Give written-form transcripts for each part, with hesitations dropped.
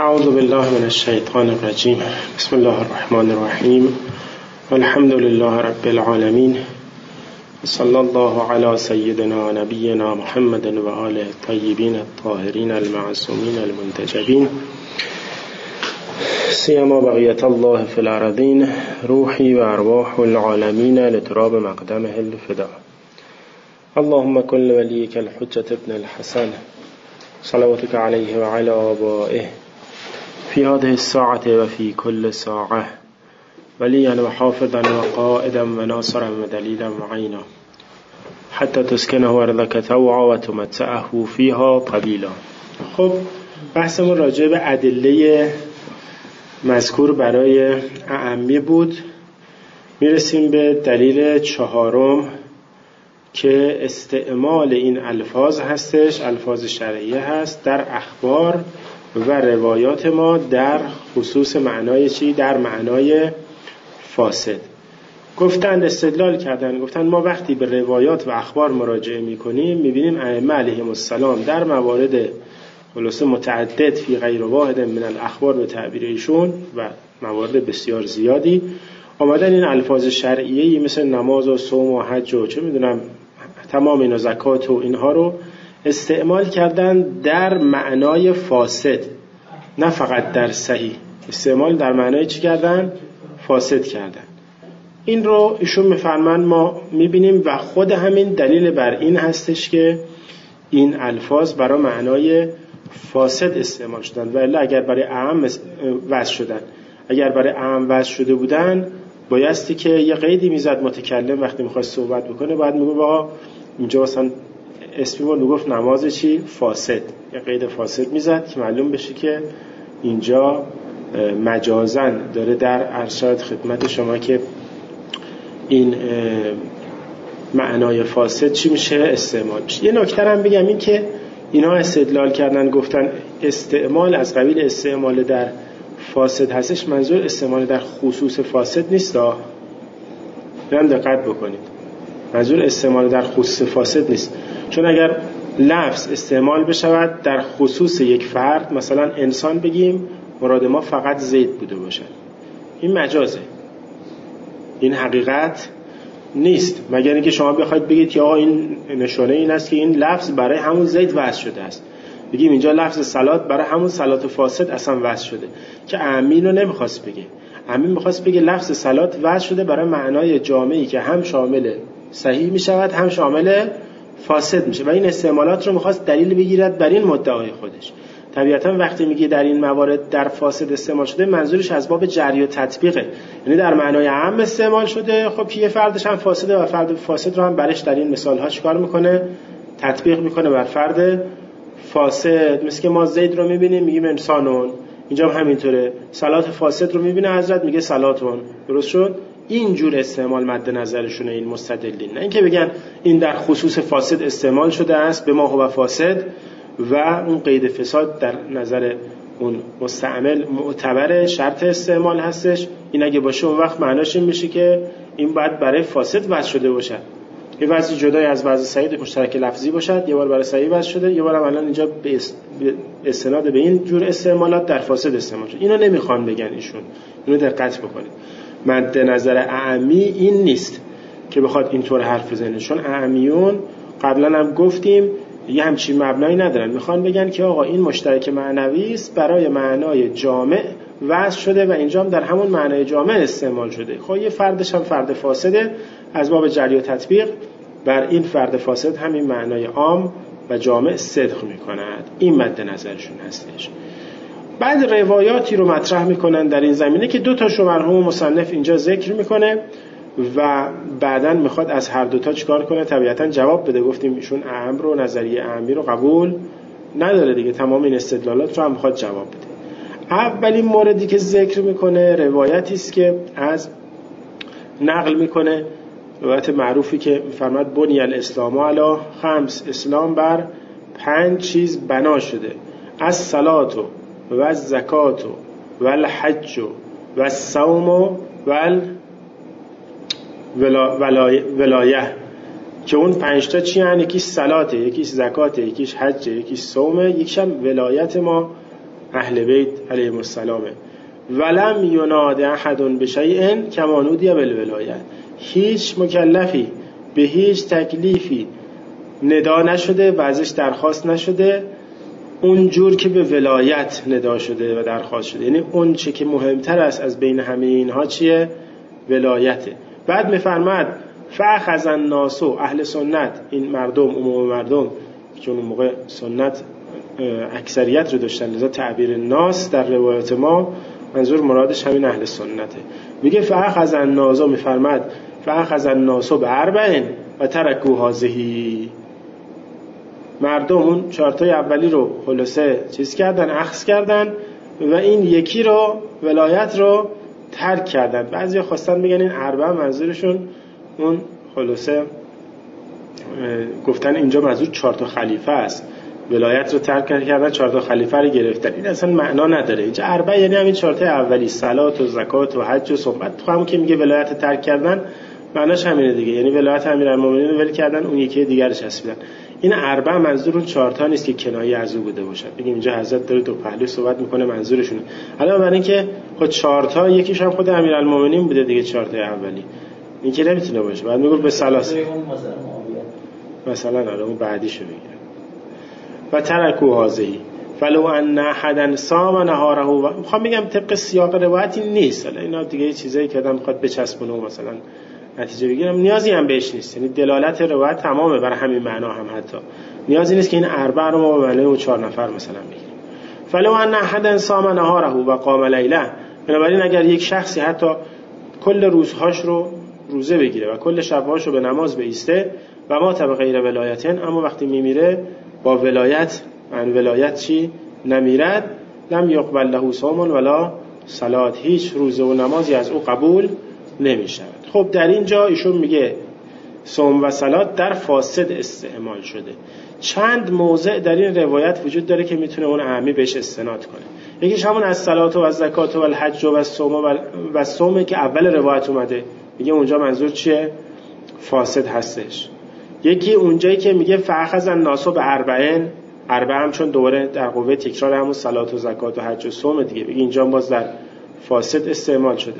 اعوذ بالله من الشیطان الرجیم. بسم الله الرحمن الرحیم. والحمد لله رب العالمین. صلی الله علی سیدنا و نبینا محمد و آله الطیبین الطاهرین المعصومین المنتجبین، سیما بقیت الله فی الارضین، روحی و ارواح العالمین لتراب مقدمه الفدا. اللهم كل وليك الحجة ابن الحسن صلواتك عليه وعلى آبائه في هذه الساعة وفي كل ساعة، وليا وحافظا وقائدا وناصرا ودليلا وعينا، حتى تسكنه أرضك طوعا وتمتعه فيها قبيلا. خب بحثمون راجع به ادله مذکور برای اعمی بود. میرسیم به دلیل چهارم که استعمال این الفاظ هستش، الفاظ شرعیه هست در اخبار و روایات ما در خصوص معنای چی؟ در معنای فاسد. گفتن استدلال کردن، گفتن ما وقتی به روایات و اخبار مراجعه میکنیم میبینیم ائمه علیهم السلام در موارد خلاصه متعدد فی غیر واحد من الاخبار به تعبیر ایشون و موارد بسیار زیادی آمدن این الفاظ شرعیه‌ای مثل نماز و صوم و حج و چه میدونم تمام اینا، زکات و اینها رو استعمال کردن در معنای فاسد، نه فقط در صحیح. استعمال در معنای چی کردن؟ فاسد کردن. این رو ایشون میفرمان ما میبینیم و خود همین دلیل بر این هستش که این الفاظ برای معنای فاسد استعمال شدن، ولی اگر برای عام وضع شدن، اگر برای عام وضع شده بودن بایستی که یه قیدی میزد متکلم وقتی میخواست صحبت بکنه، بعد میگه با اینجا مثلا اسمی رو میگفت نماز چی؟ فاسد. یه قید فاسد میزد که معلوم بشه که اینجا مجازن داره در ارشاد خدمت شما که این معنای فاسد چی میشه؟ استعمال میشه. یه نکته هم بگم، این که اینا استدلال کردن گفتن استعمال از قبیل استعمال در فاسد هستش، منظور استعمال در خصوص فاسد نیست. برام دقت بکنید، منظور استعمال در خصوص فاسد نیست. چون اگر لفظ استعمال بشود در خصوص یک فرد، مثلا انسان بگیم مراد ما فقط زید بوده باشد، این مجازه، این حقیقت نیست. مگر اینکه شما بخواید بگید یا این نشانه این است که این لفظ برای همون زید وضع شده است، بگیم اینجا لفظ صلات برای همون صلات فاسد اصلا وضع شده، که امین رو نمیخواست بگه. امین میخواست بگه لفظ صلات وضع شده برای معنای جامعی که هم شامل صحیح میشود هم شامل فاسد میشه، و این استعمالات رو میخواست دلیل بگیرد بر این مدعای خودش. طبیعتا وقتی میگه در این موارد در فاسد استعمال شده، منظورش از باب جری و تطبیقه، یعنی در معنای عام استعمال شده. خب که یه فردش هم فاسده و فرد فاسد رو هم برش در این مثال ها چیکار میکنه؟ تطبیق میکنه بر فرد فاسد. مثل که ما زید رو میبینیم میگیم انسانون، اینجا هم همینطوره. صلات فاسد رو میبینه حضرت میگه صلاتون. درست شد؟ اینجور استعمال مد نظرشونه این مستدلین، نه اینکه بگن این در خصوص فاسد استعمال شده است به ما هو فاسد و اون قید فساد در نظر اون مستعمل معتبر شرط استعمال هستش. این اگه باشه اون وقت معناش این میشه که این باید برای فاسد وضع شده باشد، یه وضع جدای از وضع صحیح مشترک لفظی باشد، یه بار برای صحیح وضع شده، یه بار هم الان اینجا به استناد به این جور استعمالات در فاسد استعمال شده. اینو نمیخوان بگن ایشون، اینو دقت بکنید. مد نظر اعمی این نیست که بخواد اینطور حرف بزنه، چون اعمیون قبلا هم گفتیم یه همچین مبنایی ندارن. میخوان بگن که آقا این مشترک معنوی است برای معنای جامع وضع شده و اینجا هم در همون معنای جامع استعمال شده. خب یه فردش هم فرد فاسده، از باب جری و تطبیق بر این فرد فاسد همین معنای عام و جامع صدق میکند. این مد نظرشون هستش. بعد روایاتی رو مطرح میکنن در این زمینه که دو تاشو مرحوم مصنف اینجا ذکر میکنه و بعداً میخواد از هر دوتا چیکار کنه؟ طبیعتاً جواب بده. گفتیم ایشون اعم رو، نظریه اعمی رو قبول نداره دیگه، تمام این استدلالات رو هم میخواد جواب بده. اولین موردی که ذکر میکنه روایتی است که از نقل میکنه، روایت معروفی که فرمود بنی الاسلام علی خمس، اسلام بر 5 چیز بنا شده: از صلات و از زکات و الحج و الصوم و ولایه، که اون 5 تا چی هن؟ یکیش صلاته، یکیش زکاته، یکیش حجه، یکیش صومه، یکیش هم ولایت ما اهل بیت علیهم السلام. ولم یناد احد بشیء کما نودی بالولایت. هیچ مکلفی به هیچ تکلیفی ندا نشده و ازش درخواست نشده اونجور که به ولایت ندا شده و درخواست شده. یعنی اون چه که مهمتر است از بین همه اینها چیه؟ ولایته. بعد میفرماد فاخذ الناس، اهل سنت، این مردم، عموم مردم که اون موقع سنت اکثریت رو داشتن، لذا تعبیر ناس در روایت ما منظور مرادش همین اهل سنته. میگه فاخذ الناس، میفرماد فاخذ الناس باربع و ترکوا هذه. مردم اون چارتای اولی رو خلاصه چیز کردن، اخذ کردن و این یکی رو، ولایت رو ترک کردن. بعضیا خواستن بگن این اربع منظورشون اون خلاصه گفتن اینجا منظور 4 تا خلیفه است، ولایت رو ترک کردن 4 تا خلیفه رو گرفتن. این اصلا معنا نداره. اینجا اربع یعنی همین 4 تا اولی، صلات و زکات و حج و صوم. تو همون که میگه ولایت ترک کردن معناش همینه دیگه، یعنی ولایت امیرالمومنین رو ول کردن، اون یکی دیگرش چسبیدن. این اربع منظور اون 4 تا نیست که کنایه از او بوده باشه. بگیم اینجا حضرت داره دو پهلو صحبت میکنه، منظورشونه. حالا برای اینکه خود 4 تا یکیش هم خود امیرالمومنین بوده دیگه، 4 تا اولی، این که نمیتونه باشه. بعد میگه به سلاس مثلا اون بعدیشو بگیره. و ترکوا هذه فلو ان احدا صام نهاره. میخوام بگم طبق سیاق روایت این نیست، حالا اینا دیگه چیزایی که آدم میخواد بچسبونه و مثلا نتیجه بگیرم نیازی هم بهش نیست. یعنی دلالت روایت تمامه برای همین معنا هم، حتی نیازی نیست که این اربع رو ما به معنی اون 4 نفر مثلا بگیریم. فلو ان احدا صام نهاره و قام لیله. بنابراین اگر یک شخصی حتی کل روزهاش رو روزه بگیره و کل شبهاش رو به نماز بایسته و ما تبع غیر ولایتن، اما وقتی میمیره با ولایت، عن ولایت چی نمیرد، لم یقبل له صوم ولا صلات. هیچ روزه و نمازی از او قبول نمیشود. خب در اینجا ایشون میگه صوم و صلات در فاسد استعمال شده. چند موضع در این روایت وجود داره که میتونه اون اعمی بهش استناد کنه. یکیش همون از صلات و از زکات و الحج و الصوم و صوم که اول روایت اومده، میگه اونجا منظور چیه؟ فاسد هستش. یکی اونجایی که میگه فاخذ الناس باربعین، اربع هم چون دوباره در قوه تکرار همون صلات و زکات و حج و صوم دیگه، میگه اینجا باز در فاسد استعمال شده.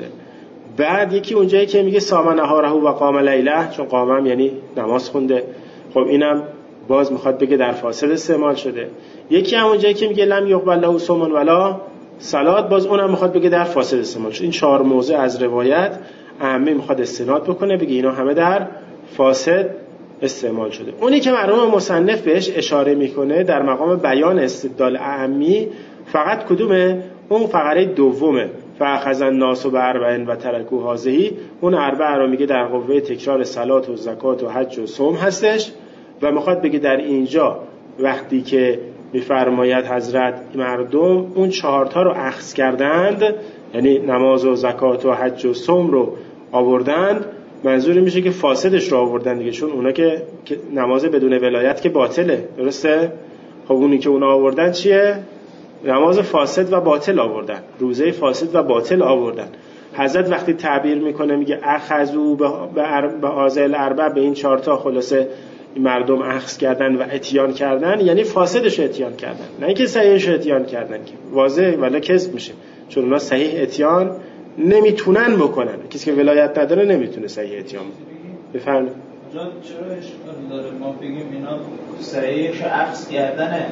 بعد یکی اونجایی که میگه صام نهاره و قام لیله، چون قامم یعنی نماز خونده، خب اینم باز میخواد بگه در فاسد استعمال شده. یکی هم اونجایی که میگه لم یقبل له صوم ولا صلات، باز اونم میخواد بگه در فاسد استعمال شده. این 4 موضع از روایت اهمی میخواد استناد بکنه، بگه اینا همه در فاسد استعمال شده. اونی که مرحوم مصنف بهش اشاره میکنه در مقام بیان استدلال اعمی فقط کدومه؟ اون فقره دومه، فاخذ الناس باربع و ترکوا هذه. اون اربع رو میگه در قوه تکرار صلات و زکات و حج و صوم هستش و میخواد بگه در اینجا وقتی که میفرماید حضرت مردم اون 4 تا رو اخذ کردند، یعنی نماز و زکات و حج و صوم رو آوردند، منظور میشه که فاسدش رو آوردن دیگه، چون اونا که نماز بدون ولایت که باطله، درسته؟ خب اونی که اونا آوردن چیه؟ نماز فاسد و باطل آوردن، روزه فاسد و باطل آوردن. حضرت وقتی تعبیر میکنه میگه اخذو به آزل اربع، به این 4 تا خلاصه مردم اخذ کردن و اتیان کردن، یعنی فاسدش اتیان کردن، نه اینکه صحیحش اتیان کردن که واضح ولی کذب میشه، چون اونا صحیح اتیان نمیتونن بکنن. کسی که ولایت نداره نمیتونه صحیح اتیان بفرمایید. چرا اشکال داره ما بگیم اینا صحیحش اخذ کردنه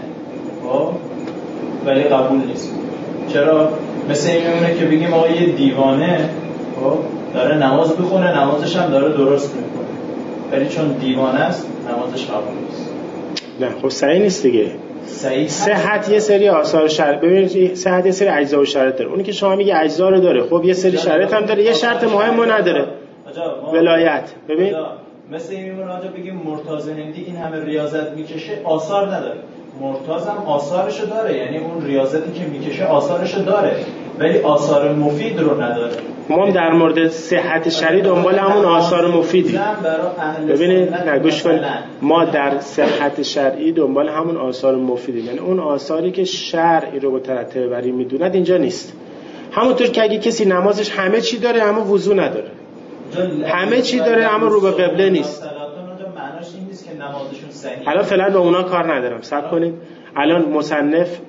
ولی قبول نیست؟ چرا مثل این میمونه که بگیم آقا یه دیوانه داره نماز بخونه، نمازش هم داره درست میکنه، ولی چون دیوانه است نمازش قبول نیست. نه خب صحیح نیست دیگه. صحت یه سری آثار شرط، ببینید صحت یه سری اجزا و شرط داره. اونی که شما میگی اجزا رو داره، خب یه سری شرط هم داره، یه شرط مهمو نداره، ولایت. ببین مثل این میمونه آجا بگیم مرتضی هندی این همه ریاضت میکشه آثار نداره، مرتضی هم آثارشو داره، یعنی اون ریاضتی که میکشه آثارشو داره ولی آثار مفید رو نداره. ما در مورد صحت شرعی دنبال همون آثار مفیدی. ببینید نگوش کن، ما در صحت شرعی دنبال همون آثار مفیدی، یعنی اون آثاری که شرعی رو مترتب بر این میدوند اینجا نیست. همونطور که اگه کسی نمازش همه چی داره اما وضو نداره، همه چی داره اما رو به قبله نیست، معناش این نیست که نمازشون صحیحه. حالا فعلا به اونا کار ندارم، صبر کنید. الان مصنف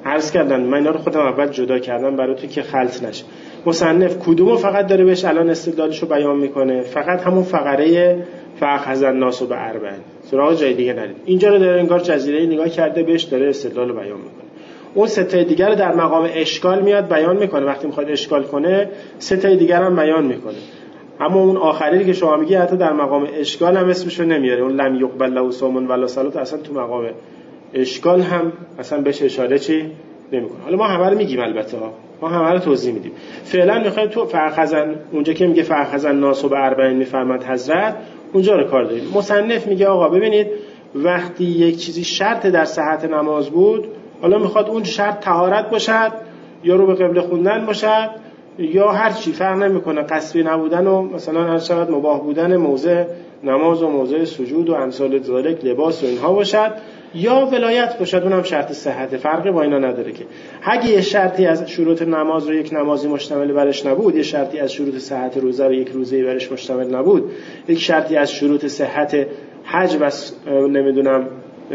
عرض کردن، من اینا رو خودم اول جدا کردم برای تو که خلط نشه. مصنف کدومو فقط داره بهش الان استدلالشو بیان میکنه؟ فقط همون فقره فاخذ الناس باربعین، سراغ جای دیگه نرید. اینجا رو داره انگار جزیره نگاه کرده بهش داره استدلالو بیان میکنه. اون سه تا دیگر رو در مقام اشکال میاد بیان میکنه، وقتی میخواد اشکال کنه سه تا دیگر هم بیان میکنه. اما اون آخری که شما میگی حتی در مقام اشکال هم اسمشو نمیاره، اون لم یقبل له صوم ولا صلات، اصلا تو مقام اشکال هم اصلا بهش اشاره چی نمیکنه. حالا ما همه رو میگیم، البته ما همه رو توضیح میدیم. فعلا میخوایم تو فاخذن، اونجا که میگه فاخذن ناس باربعین میفرماد حضرت، اونجا رو کار داریم. مصنف میگه آقا ببینید وقتی یک چیزی شرط در صحت نماز بود، حالا میخواد اون شرط طهارت باشد یا رو به قبله خوندن باشد یا هر چی، فرق نمیکنه، قصبی نبودن و مثلا هر شود مباح بودن موضع نماز و موضع سجود و امثال ذالک، لباس و اینها باشد، یا ولایت باشد، اونم شرط صحت، فرقی با اینا نداره. که اگه یه شرطی از شروط نماز رو یک نمازی مشتمل برش نبود، یه شرطی از شروط صحت روزه رو یک روزه‌ای برش مشتمل نبود، یک شرطی از شروط صحت حج و نمیدونم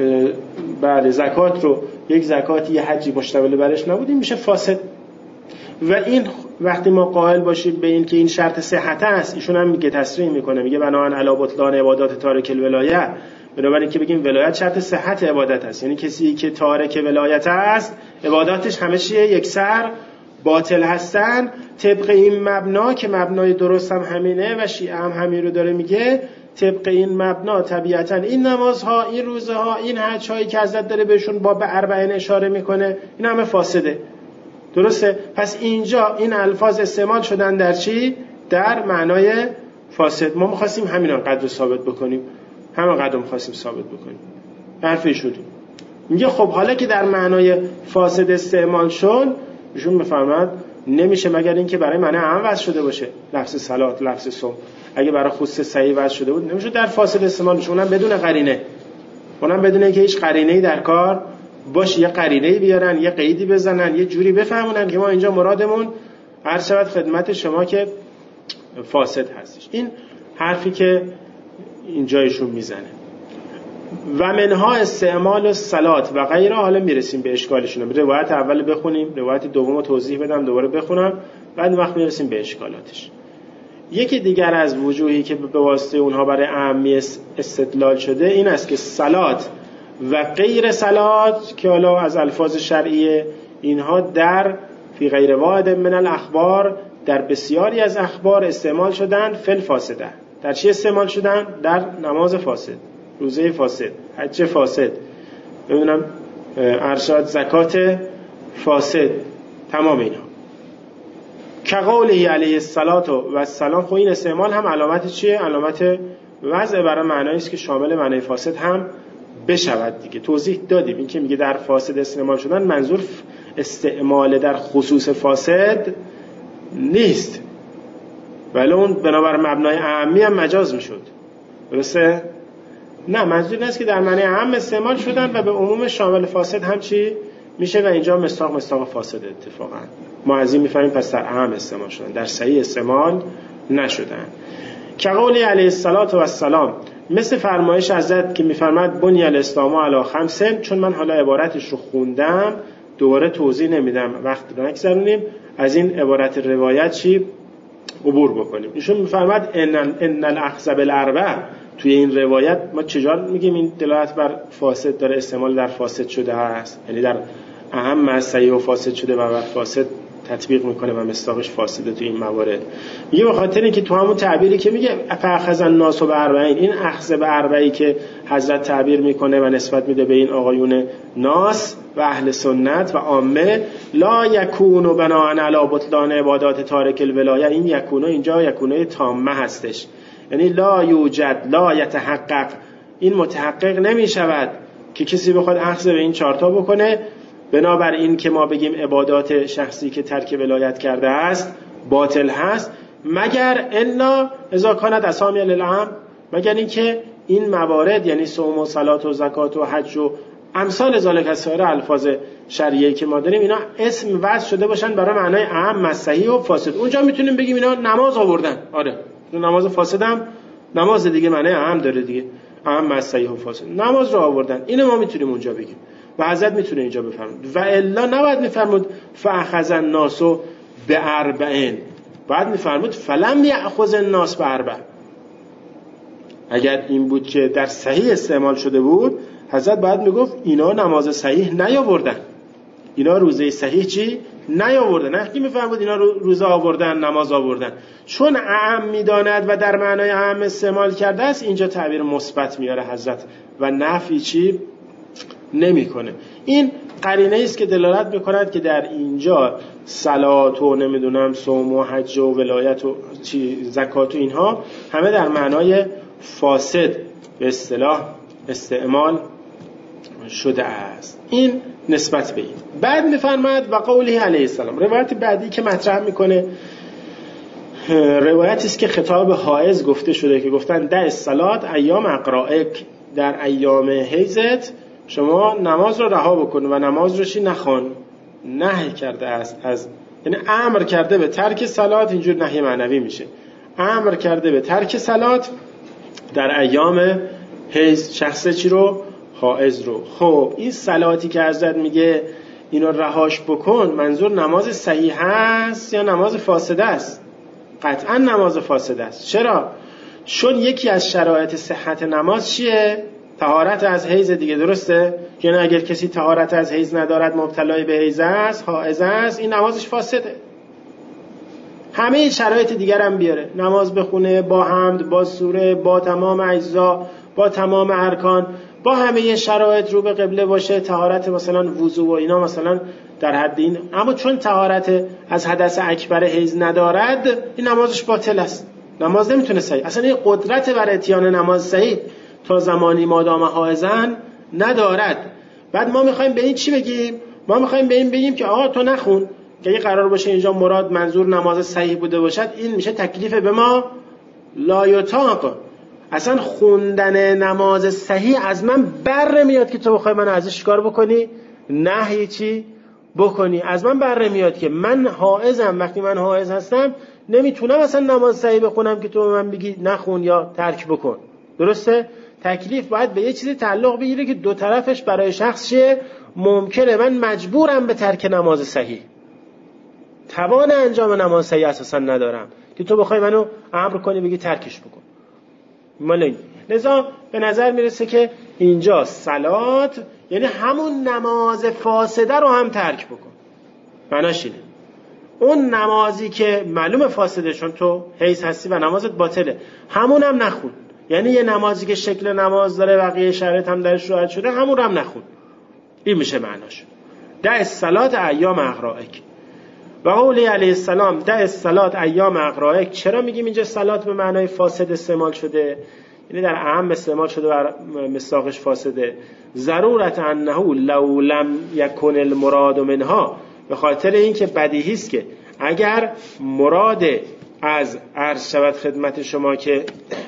بعد زکات رو یک زکاتی یه حجی مشتمل برش نبود، این میشه فاسد. و این وقتی ما قائل باشیم به این که این شرط صحت است، ایشون هم میگه تصریح میکنه، میگه بناهن علی بطلان عبادات تارک الولایه، بنابراین که بگیم ولایت شرط صحت عبادت است، یعنی کسی که تارک ولایت است عباداتش همه چیه یکسر باطل هستن. طبق این مبنا که مبنای درست هم همینه و شیعه هم همین رو داره میگه، طبق این مبنا طبیعتا این نمازها، این روزها، این حج‌هایی که حضرت داره بهشون با به اربعین اشاره میکنه، این همه فاسده. درسته؟ پس اینجا این الفاظ استعمال شدن در چی؟ در معنای فاسد. ما می‌خواستیم همین قدر ثابت بکنیم، همین قدر می‌خواستیم ثابت بکنیم، حرفی شدیم. میگه خب حالا که در معنای فاسد استعمال شد، ایشون می‌فرماد نمیشه مگر اینکه برای معنی عام وضع شده باشه، لفظ صلات، لفظ صوم. اگه برای خصوص صحیح وضع شده بود نمیشه در فاسد استعمال بشه، اونم بدون قرینه، اونم بدون اینکه هیچ قرینه‌ای در کار باشه، یه قرینه‌ای بیارن، یه قیدی بزنن، یه جوری بفهمونن که ما اینجا مرادمون عرض شود خدمت شما که فاسد هستش. این حرفی که اینجایشون میزنه. و منها استعمال الصلات و غیره. حالا میرسیم به اشکالشون. روایت اول بخونیم، روایت دومو توضیح بدم، دوباره بخونم، بعد وقت میرسیم به اشکالاتش. یکی دیگر از وجوهی که به واسطه اونها برای اهمی استدلال شده این است که صلات و غیر صلات که حالا از الفاظ شرعیه، اینها در فی غیر واحد من الاخبار، در بسیاری از اخبار استعمال شدن فی الفاسده. در چی استعمال شدن؟ در نماز فاسد، روزه فاسد، حج فاسد، ببینم ارشاد زکات فاسد، تمام اینا. که قوله علیه الصلاة و السلام. خب این استعمال هم علامت چیه؟ علامت وضع برای معنایی است که شامل معنی فاسد هم بشود دیگه. توضیح دادیم این که میگه در فاسد استعمال شدن منظور استعمال در خصوص فاسد نیست، ولی اون بنابر مبنای عامی هم مجاز میشد. درسته؟ نه، منظور این است که در معنی عام استعمال شدن و به عموم شامل فاسد هم چی میشه و اینجا مصداق فاسد اتفاقا ما از این میفهمیم پس در عام استعمال شدن، در صحیح استعمال نشدن. که قول علیه الصلاة و السلام، مثل فرمایش حضرت که میفرماد بنی الاسلام علی خمس. چون من حالا عبارتش رو خوندم دوباره توضیح نمیدم، وقت رو نگذرونیم، از این عبارت روایت چی عبور بکنیم. ایشون میفرماد ان الاخذ بالاربع. توی این روایت ما چجور میگیم این دلالت بر فاسد داره، استعمال در فاسد شده هست، یعنی در اهم از صحیح و فاسد شده و بر فاسد تطبیق میکنه و مصداقش فاسده تو این موارد. میگه به خاطر اینکه تو همون تعبیری که میگه فاخذ الناس باربعین، این اخذ به اربعی که حضرت تعبیر میکنه و نسبت میده به این آقایون ناس و اهل سنت و عامه، لا یکون بناء علی بطلان عبادات تارک الولایه. این یکونو اینجا یکونه تامه هستش، یعنی لا یوجد، لا یتحقق، این متحقق نمیشود که کسی بخواد اخذ به این چارتا بکنه. بنابر این که ما بگیم عبادات شخصی که ترک ولایت کرده است باطل هست، مگر الا اذا کانت اسامی للعام، مگر این که این موارد یعنی صوم و صلات و زکات و حج و امثال ذالک از سایر الفاظ شرعیه‌ای که ما داریم اینا اسم وضع شده باشن برای معنای عام صحیح و فاسد. اونجا میتونیم بگیم اینا نماز آوردن، آره نماز فاسد هم نماز دیگه معنای عام داره دیگه، عام صحیح و فاسد نماز رو آوردن، اینو ما میتونیم اونجا بگیم. و حضرت میتونه اینجا بفرمود و الا نباید میفرمود فاخذ الناس باربعین، باید میفرمود فلم یاخذ الناس باربع. اگر این بود که در صحیح استعمال شده بود حضرت باید میگفت اینا نماز صحیح نیاوردن، اینا روزه صحیح چی نیاوردن، نه که میفرمود اینا روزه آوردن نماز آوردن. چون اعم میداند و در معنای اعم استعمال کرده است اینجا تعبیر مثبت میاره حضرت و نفی چی نمیکنه. این قرینه است که دلالت میکند که در اینجا صلات و نمیدونم صوم و حج و ولایت و زکات و اینها همه در معنای فاسد به اصطلاح استعمال شده است. این نسبت به این. بعد میفرماید و قوله علیه السلام، روایت بعدی که مطرح میکنه روایتی است که خطاب حائض گفته شده که گفتن ده الصلات ایام اقرائک، در ایام حیضت شما نماز رو رها بکن و نماز رو چی نخوان. نهی کرده است از، یعنی امر کرده به ترک صلات، اینجور نهی معنوی میشه. امر کرده به ترک صلات در ایام حیض، شخص چی رو؟ حائض رو. خب این صلاتی که حضرت میگه اینو رهاش بکن، منظور نماز صحیح است یا نماز فاسده است؟ قطعا نماز فاسده است. چرا؟ چون یکی از شرایط صحت نماز چیه؟ طهارت از حیض دیگه، درسته؟ یعنی اگر کسی طهارت از حیض ندارد، مبتلای به حیض است، حائض است، این نمازش فاسده. همه شرایط دیگر هم بیاره، نماز بخونه با حمد، با سوره، با تمام اجزا، با تمام ارکان، با همه شرایط رو به قبله باشه، طهارت مثلا وضو و اینا مثلا در حد این، اما چون طهارت از حدث اکبر حیض ندارد این نمازش باطل است، نماز نمیتونه صحیح. اصلا این قدرت بر اتیان نماز صحیح تا زمانی مادام حائضن ندارد. بعد ما میخوایم به این چی بگیم؟ ما میخوایم به این بگیم که آقا تو نخون، که این قرار باشه اینجا مراد منظور نماز صحیح بوده باشد، این میشه تکلیف به ما لا یطاق. اصلا خوندن نماز صحیح از من بر میاد که تو بخوای من ازش چیکار بکنی؟ نهی چی بکنی. از من بر میاد که من حائضم، وقتی من حائض هستم نمیتونم اصلا نماز صحیح بخونم که تو به من بگی نخون یا ترک بکن. درسته؟ تکلیف باید به یه چیزی تعلق بگیره که دو طرفش برای شخص چیه؟ ممکنه من مجبورم به ترک نماز صحیح، توان انجام نماز صحیح اساسا ندارم که تو بخوای منو امر کنی بگی ترکش بکن. مالی لذا به نظر میرسه که اینجا صلات یعنی همون نماز فاسده رو هم ترک بکن. معناش اینه اون نمازی که معلوم فاسده چون تو حیض هستی و نمازت باطله همون هم نخون. یعنی یه نمازی که شکل نماز داره بقیه شرایط هم درش رعایت شده همون رو هم نخون. این میشه معناش. ده الصلات ایام اقرائک. و قوله علیه السلام ده الصلات ایام اقرائک. چرا میگیم اینجا صلات به معنای فاسد استعمال شده؟ یعنی در اعم استعمال شده و مصداقش فاسده. ضرورت انه لو لم یکن المراد منها، به خاطر اینکه بدیهی است که اگر مراد از عرض شود خدمت شما که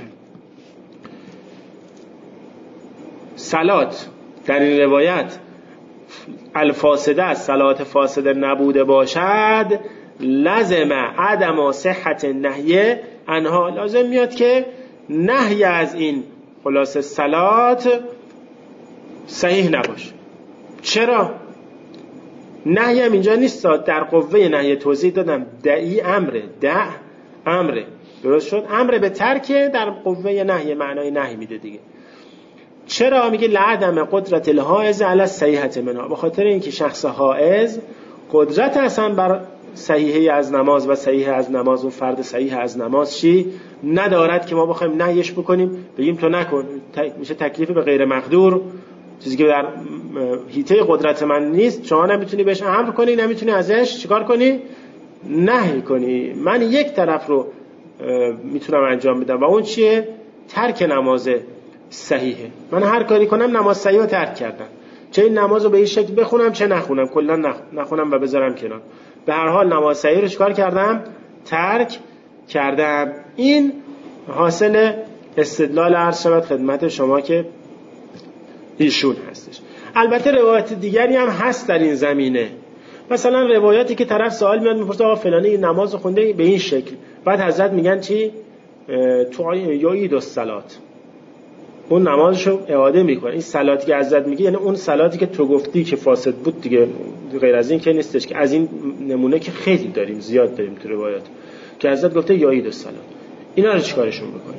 صلات در این روایت الفاسده از صلات فاسده نبوده باشد، لازم عدم صحت نهی انها، لازم میاد که نهی از این خلاصه صلات صحیح نباشه. چرا؟ نهی هم اینجا نیست، در قوه نهی توضیح دادم دعی امره، امره، درست شد؟ امر به ترک در قوه نهی معنای نهی میده دیگه. چرا؟ میگه لعدم قدرت الحائز علی الصحیحة منها، به خاطر اینکه شخص حائز قدرت اصلا بر صحیحه از نماز و صحیح از نماز و فرد صحیح از نماز چی ندارد که ما بخوایم نهیش بکنیم بگیم تو نکن. میشه تکلیف به غیر مقدور، چیزی که در حیطه قدرت من نیست شما نمیتونی بهش امر کنی، نمیتونی ازش چیکار کنی؟ نهی کنی. من یک طرف رو میتونم انجام بدم و اون چیه؟ ترک نماز صحیحه. من هر کاری کنم نماز صحیح رو ترک کردم، چه این نماز رو به این شکل بخونم چه نخونم، کلا نخونم و بذارم کنار، به هر حال نماز صحیح رو چیکار کردم؟ ترک کردم. این حاصل استدلال عرض شود خدمت شما که ایشون هستش. البته روایت دیگری هم هست در این زمینه، مثلا روایاتی که طرف سوال میاد میپرسه آقا فلانی نماز خونده به این شکل، بعد حضرت میگن چی؟ تو یعید الصلات، اون نمازشو اعاده میکنه. این صلاتی که ازت میگه یعنی اون صلاتی که تو گفتی که فاسد بود دیگه، غیر از این که نیستش. که از این نمونه که خیلی داریم، زیاد داریم تو روایات که ازت گفته یعید الصلات. اینا رو چیکارشون میکنیم؟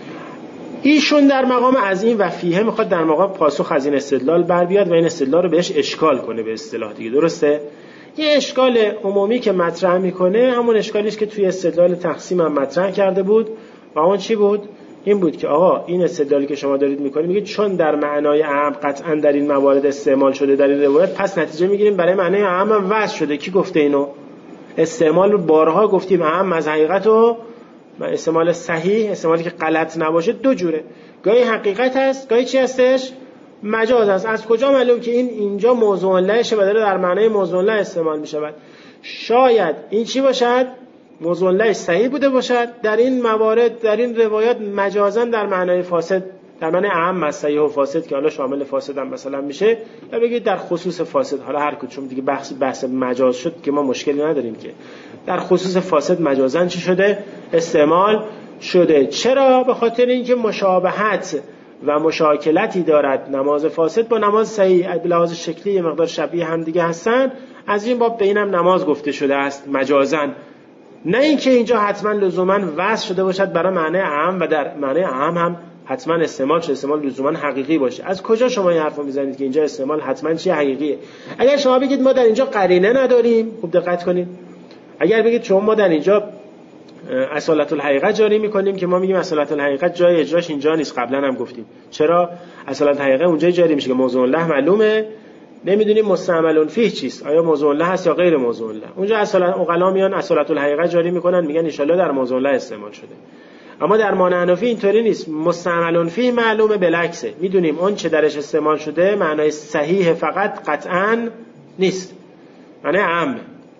ایشون در مقام از این و فیه میخواد در مقام پاسخ از این استدلال بر بیاد و این استدلال رو بهش اشکال کنه به اصطلاح دیگه. درسته؟ یه اشکال عمومی که مطرح میکنه همون اشکالیش که توی استدلال تقسیم هم مطرح کرده بود و اون چی بود؟ این بود که آقا این استدلالی که شما دارید میکنید میگید چون در معنای عام قطعا در این موارد استعمال شده در این روایت، پس نتیجه میگیریم برای معنای عام هم وضع شده. کی گفته اینو؟ استعمال رو بارها گفتیم عام از حقیقت و استعمال صحیح، استعمالی که غلط نباشه دو جوره، گاهی حقیقت هست گاهی چی هستش؟ مجاز هست. از کجا معلوم که این اینجا موضوع لهشه و داره در معنای موضوع له استعمال میشود؟ شاید این چی باشد؟ موضوع له صحیح بوده باشد، در این موارد در این روایات مجازاً در معنای فاسد، در معنای عام از صحیح و فاسد که حالا شامل فاسد هم مثلا میشه، یا بگید در خصوص فاسد، حالا هر کدوم دیگه بحث مجاز شد که ما مشکلی نداریم، که در خصوص فاسد مجازاً چی شده؟ استعمال شده. چرا؟ به خاطر اینکه مشابهت و مشاکلتی دارد نماز فاسد با نماز صحیح، به لحاظ شکلی یه مقدار شبیه هم دیگه هستن، از این باب به اینم نماز گفته شده است مجازاً. نه اینکه اینجا حتما لزوما وضع شده باشد برای معنی عام و در معنی عام هم حتما استعمال شده، استعمال لزوما حقیقی باشه. از کجا شما این حرفو میزنید که اینجا استعمال حتما چی حقیقیه؟ اگر شما بگید ما در اینجا قرینه نداریم، خوب دقت کنید، اگر بگید شما ما در اینجا اصالت الحقیقت جاری میکنیم که ما میگیم اصالت الحقیقت جای اجراش اینجا نیست، قبلا هم گفتیم چرا اصالت الحقیقت اونجا جاری میشه که موضوع له معلومه، نمیدونیم مستعمل فیه چیست، آیا موضوع له هست یا غیر موضوع له. اونجا اصالت عقلا میان اصالت الحقیقت جاری میکنن، میگن ان شاءالله در موضوع له استعمال شده. اما در معنی حنفی اینطوری نیست، مستعمل فیه معلومه، بالعکسه، میدونیم اون چه درش استعمال شده معنای صحیح فقط قطعا نیست، معنی عام.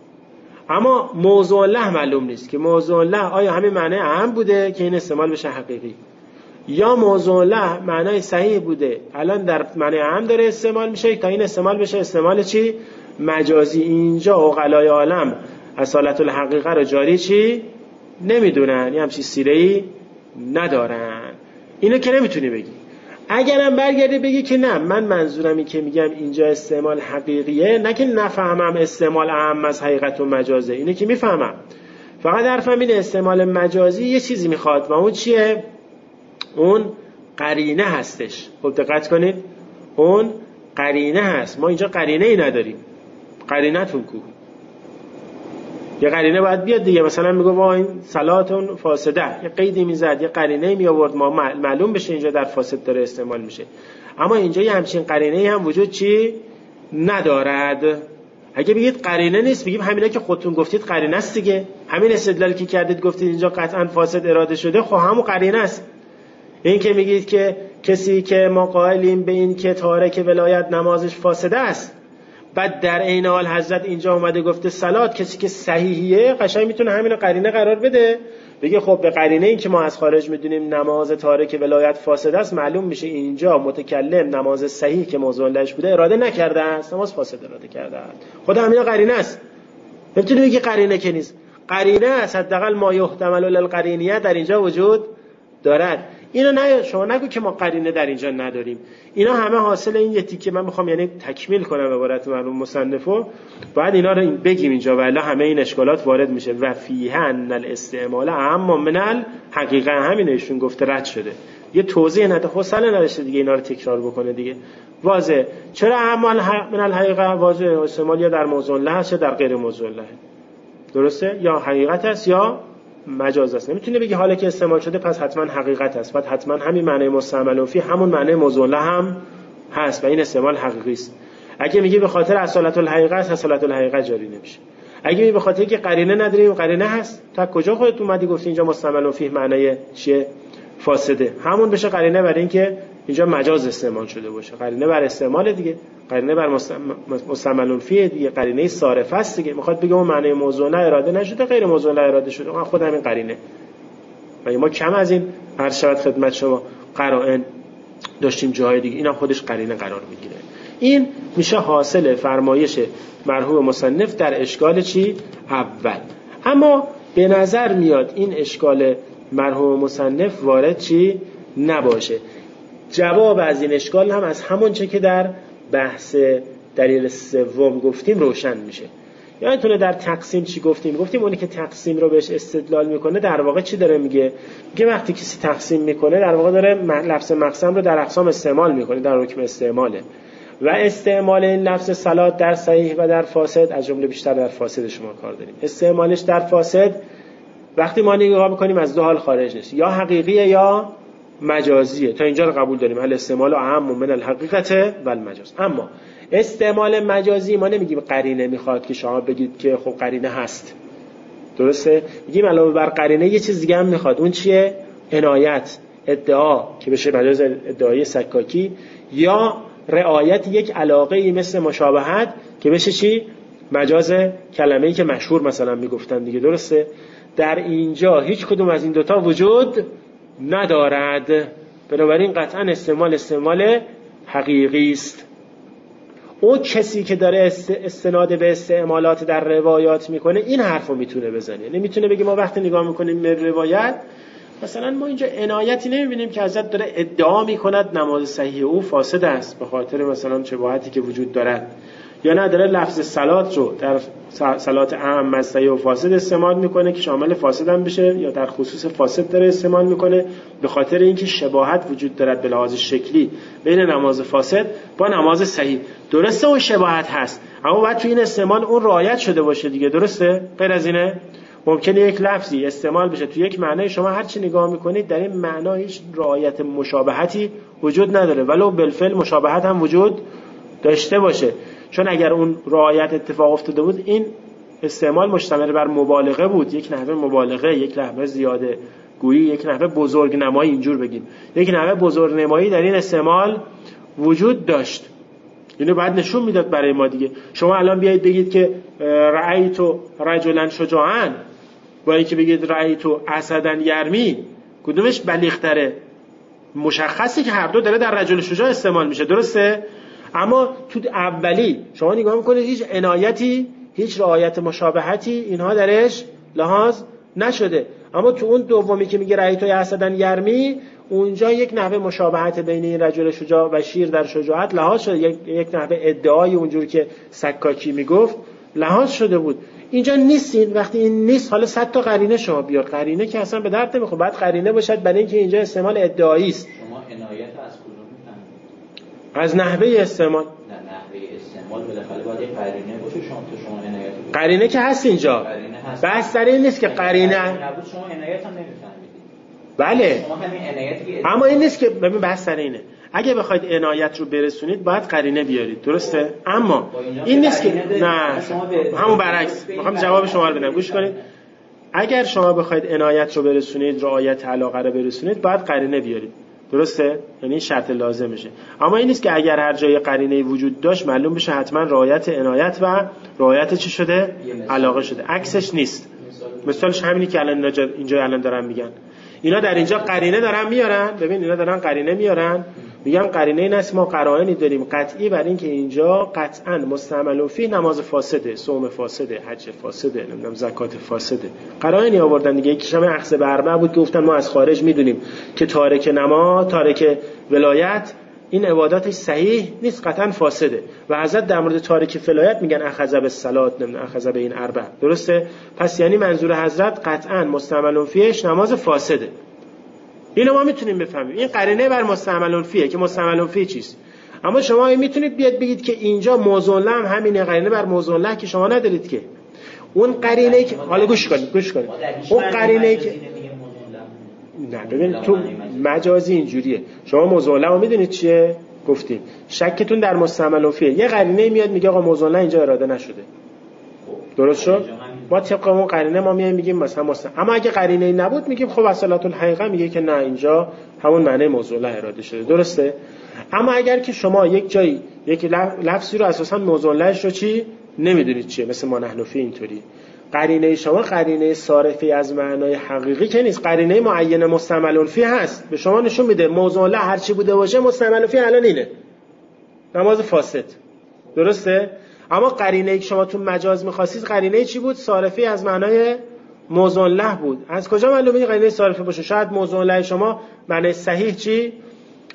اما موضوع له معلوم نیست که موضوع له آیا همین معنی عام بوده که این استعمال بشه حقیقی، یا موضوع له معنای صحیح بوده الان در معنی عام داره استعمال میشه تا این استعمال بشه استعمال چی؟ مجازی. اینجا عقلای عالم اصالت الحقیقه رو جاری چی؟ نمیدونن، یه همچین سیره‌ای ندارن. اینو که نمیتونی بگی. اگرم برگردی بگی که نه من منظورم این که میگم اینجا استعمال حقیقیه، نه که نفهمم استعمال عام از حقیقت و مجازه، اینه که میفهمم، فقط حرفم اینه استعمال مجازی یه چیزی میخواد و اون چیه؟ اون قرینه هستش. خب دقت کنید، اون قرینه هست. ما اینجا قرینه ای نداریم. قرینتون کو؟ یه قرینه باید بیاد دیگه، مثلا میگه وا این صلاتون فاسده، یه قیدی میزد، یه قرینه می آورد ما معلوم بشه اینجا در فاسد داره استعمال میشه. اما اینجا یه همچین قرینه هم وجود چی ندارد. اگه بگید قرینه نیست، بگیم همینا که خودتون گفتید قرینه است دیگه، همین استدلالی که کردید گفتید اینجا قطعا فاسد اراده شده، خب همون قرینه است. این که میگید که کسی که ما قائلیم به این که تارک ولایت نمازش فاسده است، بعد در عین حال حضرت اینجا اومده گفته صلات کسی که صحیحیه، قشنگ میتونه همین قرینه قرار بده، بگه خب به قرینه این که ما از خارج میدونیم نماز تارک ولایت فاسده است، معلوم میشه اینجا متکلم نماز صحیح که موضوع لهش بوده اراده نکرده است، نماز فاسد اراده کرده است. خود همین قرینه است. نمیتونی بگی قرینه که نیست. قرینه است، حداقل ما یحتمل للقرینیه در اینجا وجود دارد. اینا نه شما نگو که ما قرینه در اینجا نداریم. اینا همه حاصل این یه تیکه، من میخوام یعنی تکمیل کنم عبارت مرحوم مصنفو، بعد اینا رو بگیم اینجا و الا همه این اشکالات وارد میشه. و فیه ان الاستعمال اما من الحقیقه، همین ایشون گفته رد شده، یه توضیح نده، حوصله نداشته دیگه اینا رو تکرار بکنه دیگه. واضحه. چرا اما من الحقیقه واضحه، استعمال یا در موضوع له است یا در غیر موضوع له. درسته؟ یا حقیقت است یا مجاز است. نمیتونه بگی حالا که استعمال شده پس حتما حقیقت است، بعد حتما همین معنی مستعمل فی همون معنی موضوع له هم هست و این استعمال حقیقی است. اگه میگی به خاطر اصالت الحقیقه است، اصالت الحقیقه جاری نمیشه. اگه میگی به خاطر که قرینه نداریم، قرینه هست، تا کجا خودت اومدی گفتی اینجا مستعمل فی معنی چیه؟ فاسده. همون بشه قرینه برای اینکه اینجا مجاز استعمال شده باشه. قرینه بر استعمال دیگه، قرینه بر مستعمل فی دیگه، قرینه صارفه است دیگه. میخواد بگه اون معنی موضوع نه اراده نشده، غیر موضوع نه اراده شده، اون خود همین قرینه. و ما کم از این هر شود خدمت شما قرائن داشتیم جاهای دیگه، اینا خودش قرینه قرار میگیره. این میشه حاصل فرمایش مرحوم مصنف در اشکال چی؟ اول. اما به نظر میاد این اشکال مرحوم مصنف وارد چی؟ نباشه. جواب از این اشکال هم از همون چه که در بحث دلیل سوم گفتیم روشن میشه. یادتونه در تقسیم چی گفتیم؟ گفتیم اونی که تقسیم رو بهش استدلال میکنه در واقع چی داره میگه وقتی کسی تقسیم میکنه در واقع داره لفظ مقسم رو در اقسام استعمال میکنه، در حکم استعماله و استعمال این لفظ صلات در صحیح و در فاسد، از جمله بیشتر در فاسد شما کار داریم. استعمالش در فاسد وقتی ما نگاه میکنیم از دو حال خارج نیست، یا حقیقیه یا مجازیه. تا اینجا رو قبول داریم، الاستعمال اهم من الحقیقت و المجاز. اما استعمال مجازی ما نمیگیم قرینه میخواد که شما بگید که خب قرینه هست، درسته؟ میگیم علاوه بر قرینه یه چیز دیگه هم میخواد. اون چیه؟ عنایت، ادعا که بشه مجاز ادعای سکاکی، یا رعایت یک علاقه‌ای مثل مشابهت که بشه چی؟ مجاز کلمه‌ای که مشهور مثلا میگفتن دیگه، درسته؟ در اینجا هیچ کدوم از این دوتا وجود ندارد، بنابراین قطعا استعمال حقیقی است. اون کسی که داره استناد به استعمالات در روایات میکنه این حرفو میتونه بزنه، یعنی میتونه بگه ما وقتی نگاه میکنیم به روایت مثلا ما اینجا عنایتی نمیبینیم که حضرت داره ادعا میکند نماز صحیح او فاسد است به خاطر مثلا شباهتی که وجود دارد، یا نه داره لفظ صلات رو در صلات اهم صحیح و فاسد استعمال میکنه که شامل فاسد هم بشه، یا در خصوص فاسد داره استعمال میکنه به خاطر اینکه شباهت وجود دارد به لحاظ شکلی بین نماز فاسد با نماز صحیح. درسته اون شباهت هست، اما باید تو این استعمال اون رعایت شده باشه دیگه، درسته؟ غیر از اینه ممکنه یک لفظی استعمال بشه تو یک معنی شما هر چی نگاه میکنید در این معنا هیچ رعایت مشابهتی وجود نداره، ولو بالفعل مشابهت هم وجود داشته باشه، چون اگر اون رعایت اتفاق افتاده بود این استعمال مشتمل بر مبالغه بود، یک نحوه مبالغه، یک نحوه زیاده گویی، یک نحوه بزرگ نمایی، اینجور بگیم یک نحوه بزرگ نمایی در این استعمال وجود داشت. اینو بعد نشون میداد برای ما دیگه. شما الان بیایید بگید که رأیت رجلا شجاعا با اینکه بگید رأیت اسدا یرمی، کدومش بلیغ‌تره؟ مشخصه که هر دو داره در رجل شجاع استعمال میشه، درسته؟ اما تو اولی شما نگاه میکنید هیچ عنایتی، هیچ رعایت مشابهتی اینها درش لحاظ نشده، اما تو اون دومی که میگه رأیت اسدا یرمی اونجا یک نحوه مشابهت بین این رجل شجاع و شیر در شجاعت لحاظ شده، یک نحوه ادعای اونجور که سکاکی میگفت لحاظ شده بود. اینجا نیستین. وقتی این نیست حالا 100 تا قرینه شما بیار، قرینه که اصلا به درد نمیخوره، بعد قرینه باشد برای اینکه اینجا استعمال ادعایی است. شما عنایت از کدوم میفهمید؟ از نحوه استعمال. نه نحوه استعمال بالاخره باید یک قرینه باشه. شما عنایت قرینه که هست اینجا، بحث در این نیست که قرینه نبود شما عنایت هم نمیفهمید. بله شما همین عنایتی اما این نیست که ببین بحث در اینه، اگه بخواید عنایت رو برسونید باید قرینه بیارید، درسته؟ اما این نیست که نه همون برعکس. میخوام جواب شما رو بدم، گوش کنید. اگر شما بخواید عنایت رو برسونید، رعایت علاقه رو برسونید، باید قرینه بیارید، درسته؟ یعنی این شرط لازمشه. اما این نیست که اگر هر جای قرینه وجود داشت معلوم بشه حتما رعایت عنایت و رعایت چی شده؟ علاقه شده. عکسش نیست. مثالش همینی که الان اینجا الان دارن میگن. اینا در اینجا قرینه دارن میارن. ببین اینا دارن قرینه میارن، میگن قرینه این است ما قرائنی داریم قطعی بر این که اینجا قطعا مستعمل فی نماز فاسده، صوم فاسده، حج فاسده، نمیدونم زکات فاسده. قرائنی آوردن دیگه. یکیش هم اخذ به اربع بود که گفتن ما از خارج میدونیم که تارک نماز، تارک ولایت این عباداتش صحیح نیست، قطعا فاسده. و حضرت در مورد تارک ولایت میگن اخذ به صلات، نمیدونم اخذ به این اربع، درسته؟ پس یعنی منظور حضرت قطعا مستعمل فیش نماز فاسده. اینو ما میتونیم بفهمیم. این قرینه بر مستعمل فیه که مستعمل فی چیست. اما شما میتونید بیاد بگید که اینجا موضوع له هم همینه، قرینه بر موضوع له که شما ندارید که. اون قرینه که حالا گوش کنید اون قرینه که نه ببین تو مجازی اینجوریه. شما موضوع له رو میدونید چیه؟ گفتیم شکتون در مستعمل فیه. یه قرینه میاد میگه آقا موضوع له اینجا اراده نشده، درست شد؟ ما طبق اون قرینه ما میایم میگیم مثلا اما اگه قرینه ای نبود میگیم خب اصالت الحقیقه میگه که نه اینجا همون معنی موضوع له اراده شده، درسته؟ اما اگر که شما یک جایی یک لفظی رو اساسا موضوع لهش رو چی نمیدونید چیه، مثل ما نحن فی اینطوری، قرینه شما قرینه صارفی از معنای حقیقی که نیست، قرینه معین مستعمل فی هست، به شما نشون میده موضوع له هر چی بوده باشه مستعمل فی الان اینه، نماز فاسد، درسته؟ اما قرینه‌ای که شما تو مجاز می‌خواستید قرینه چی بود؟ صارفی از معنای موضوع له بود. از کجا معلومه این قرینه صارفی باشه؟ شاید موضوع له شما معنی صحیح چی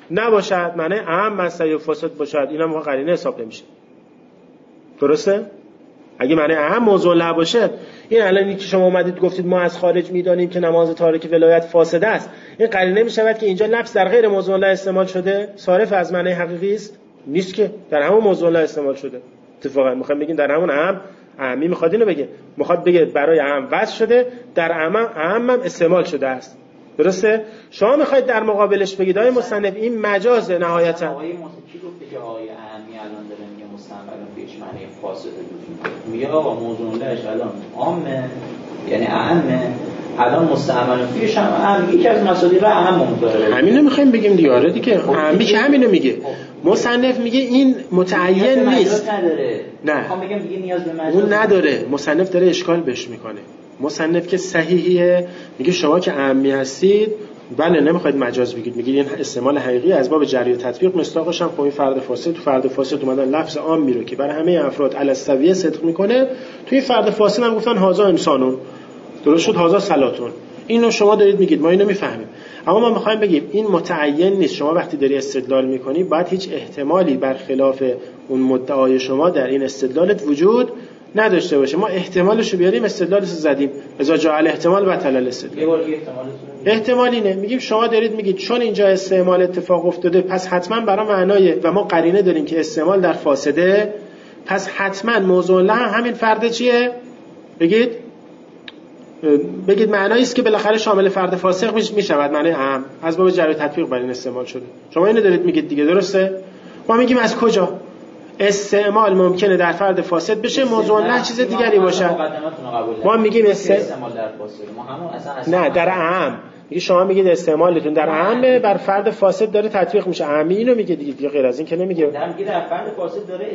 نباشد معنی اعم از صحیح و فاسد باشد، اینم قرینه حساب نمیشه. درسته؟ اگه معنی اعم موضوع لا باشه، این الان که شما اومدید گفتید ما از خارج میدانیم که نماز تارک ولایت فاسده است، این قرینه میشود که اینجا لفظ در غیر موضوع لا استعمال شده، صارف از معنی حقیقی است؟ نیست که، در همون موضوع لا استعمال شده. اتفاقا میخوام بگیم در همون اعمی میخواد اینو بگه، میخواد بگه برای اعم وضع شده، در اعم هم استعمال شده است. درسته؟ شما میخواید در مقابلش بگید آقای مصنف این مجاز نهایتا. آقای مصنف کی گفته که آقای اعمی الان داره میگه مستعمل فیش معنی فاسد میگه آقا موضوع لهش الان عامه، یعنی اعمه، الان مستعمل فیش هم اعم، یکی از مصادیق اعم داره. همینو میخوایم بگیم دیاره دیگه. اعمی که همینو میگه. مصنف میگه این متعین نیست. نه میخوام بگم دیگه نیاز به مجاز اون نداره. مصنف داره اشکال بهش میکنه. مصنف که صحیحیه میگه شما که اعمی هستید بله نمیخواید مجاز بگید، میگید این استعمال حقیقی از باب جری و تطبیق مصداقش هم خب این فرد فاسد، تو فرد فاسد اومدن لفظ عامی رو که برای همه افراد علی السویه صدق میکنه، تو این فرد فاسد هم گفتن هازا انسانون، درست شد هازا صلاتون. اینو شما دارید میگید، ما اینو میفهمیم، اما ما میخوایم بگیم این متعین نیست. شما وقتی داری استدلال میکنی باید هیچ احتمالی برخلاف اون مدعای شما در این استدلالت وجود نداشته باشه. ما احتمالش رو بیاریم، استدلالش رو زدیم، اذا جاء الاحتمال بطل الاستدلال. احتمال اینه میگیم شما دارید میگید چون اینجا استعمال اتفاق افتاده پس حتما برای معنای و ما قرینه داریم که استعمال در فاسده، پس حتما موضوع له همین فرد چیه؟ بگید معنایی است که بالاخره شامل فرد فاسق میشود، معنی اهم از باب جری تطبیق بر این استعمال شده. شما اینو دارید میگید دیگه، درسته؟ ما میگیم از کجا استعمال ممکنه در فرد فاسد بشه، موضوع نه چیز دیگری باشه. ما میگیم استعمال در فاسد، ما همون اصلا نه در اهم میگه، شما میگید استعمالتون در اهم بر فرد فاسد داره تطبیق میشه، اهمی اینو میگه دیگه، غیر از این که نمیگه. در فرد فاسد داره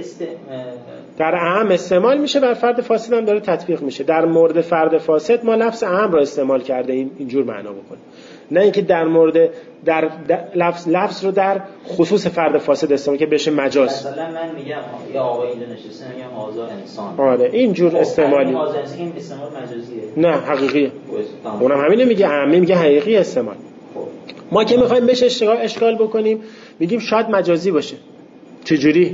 در اهم استعمال میشه، بر فرد فاسد هم داره تطبیق میشه. در مورد فرد فاسد ما لفظ اهم را استعمال کرده ایم اینجور معنا بکنیم، نه اینکه در مورد در لفظ رو در خصوص فرد فاسد استعمال که بشه مجاز. مثلا من میگم یا آقا اینجا نشسته میگم آزا انسان، آره اینجور استعمالی. آزا انسان این استعمال مجازیه؟ نه حقیقیه. اونم همینه میگه، اهمی میگه حقیقی استعمال. ما که میخوایم بهش اشکال بکنیم میگیم شاید مجازی باشه. چجوری؟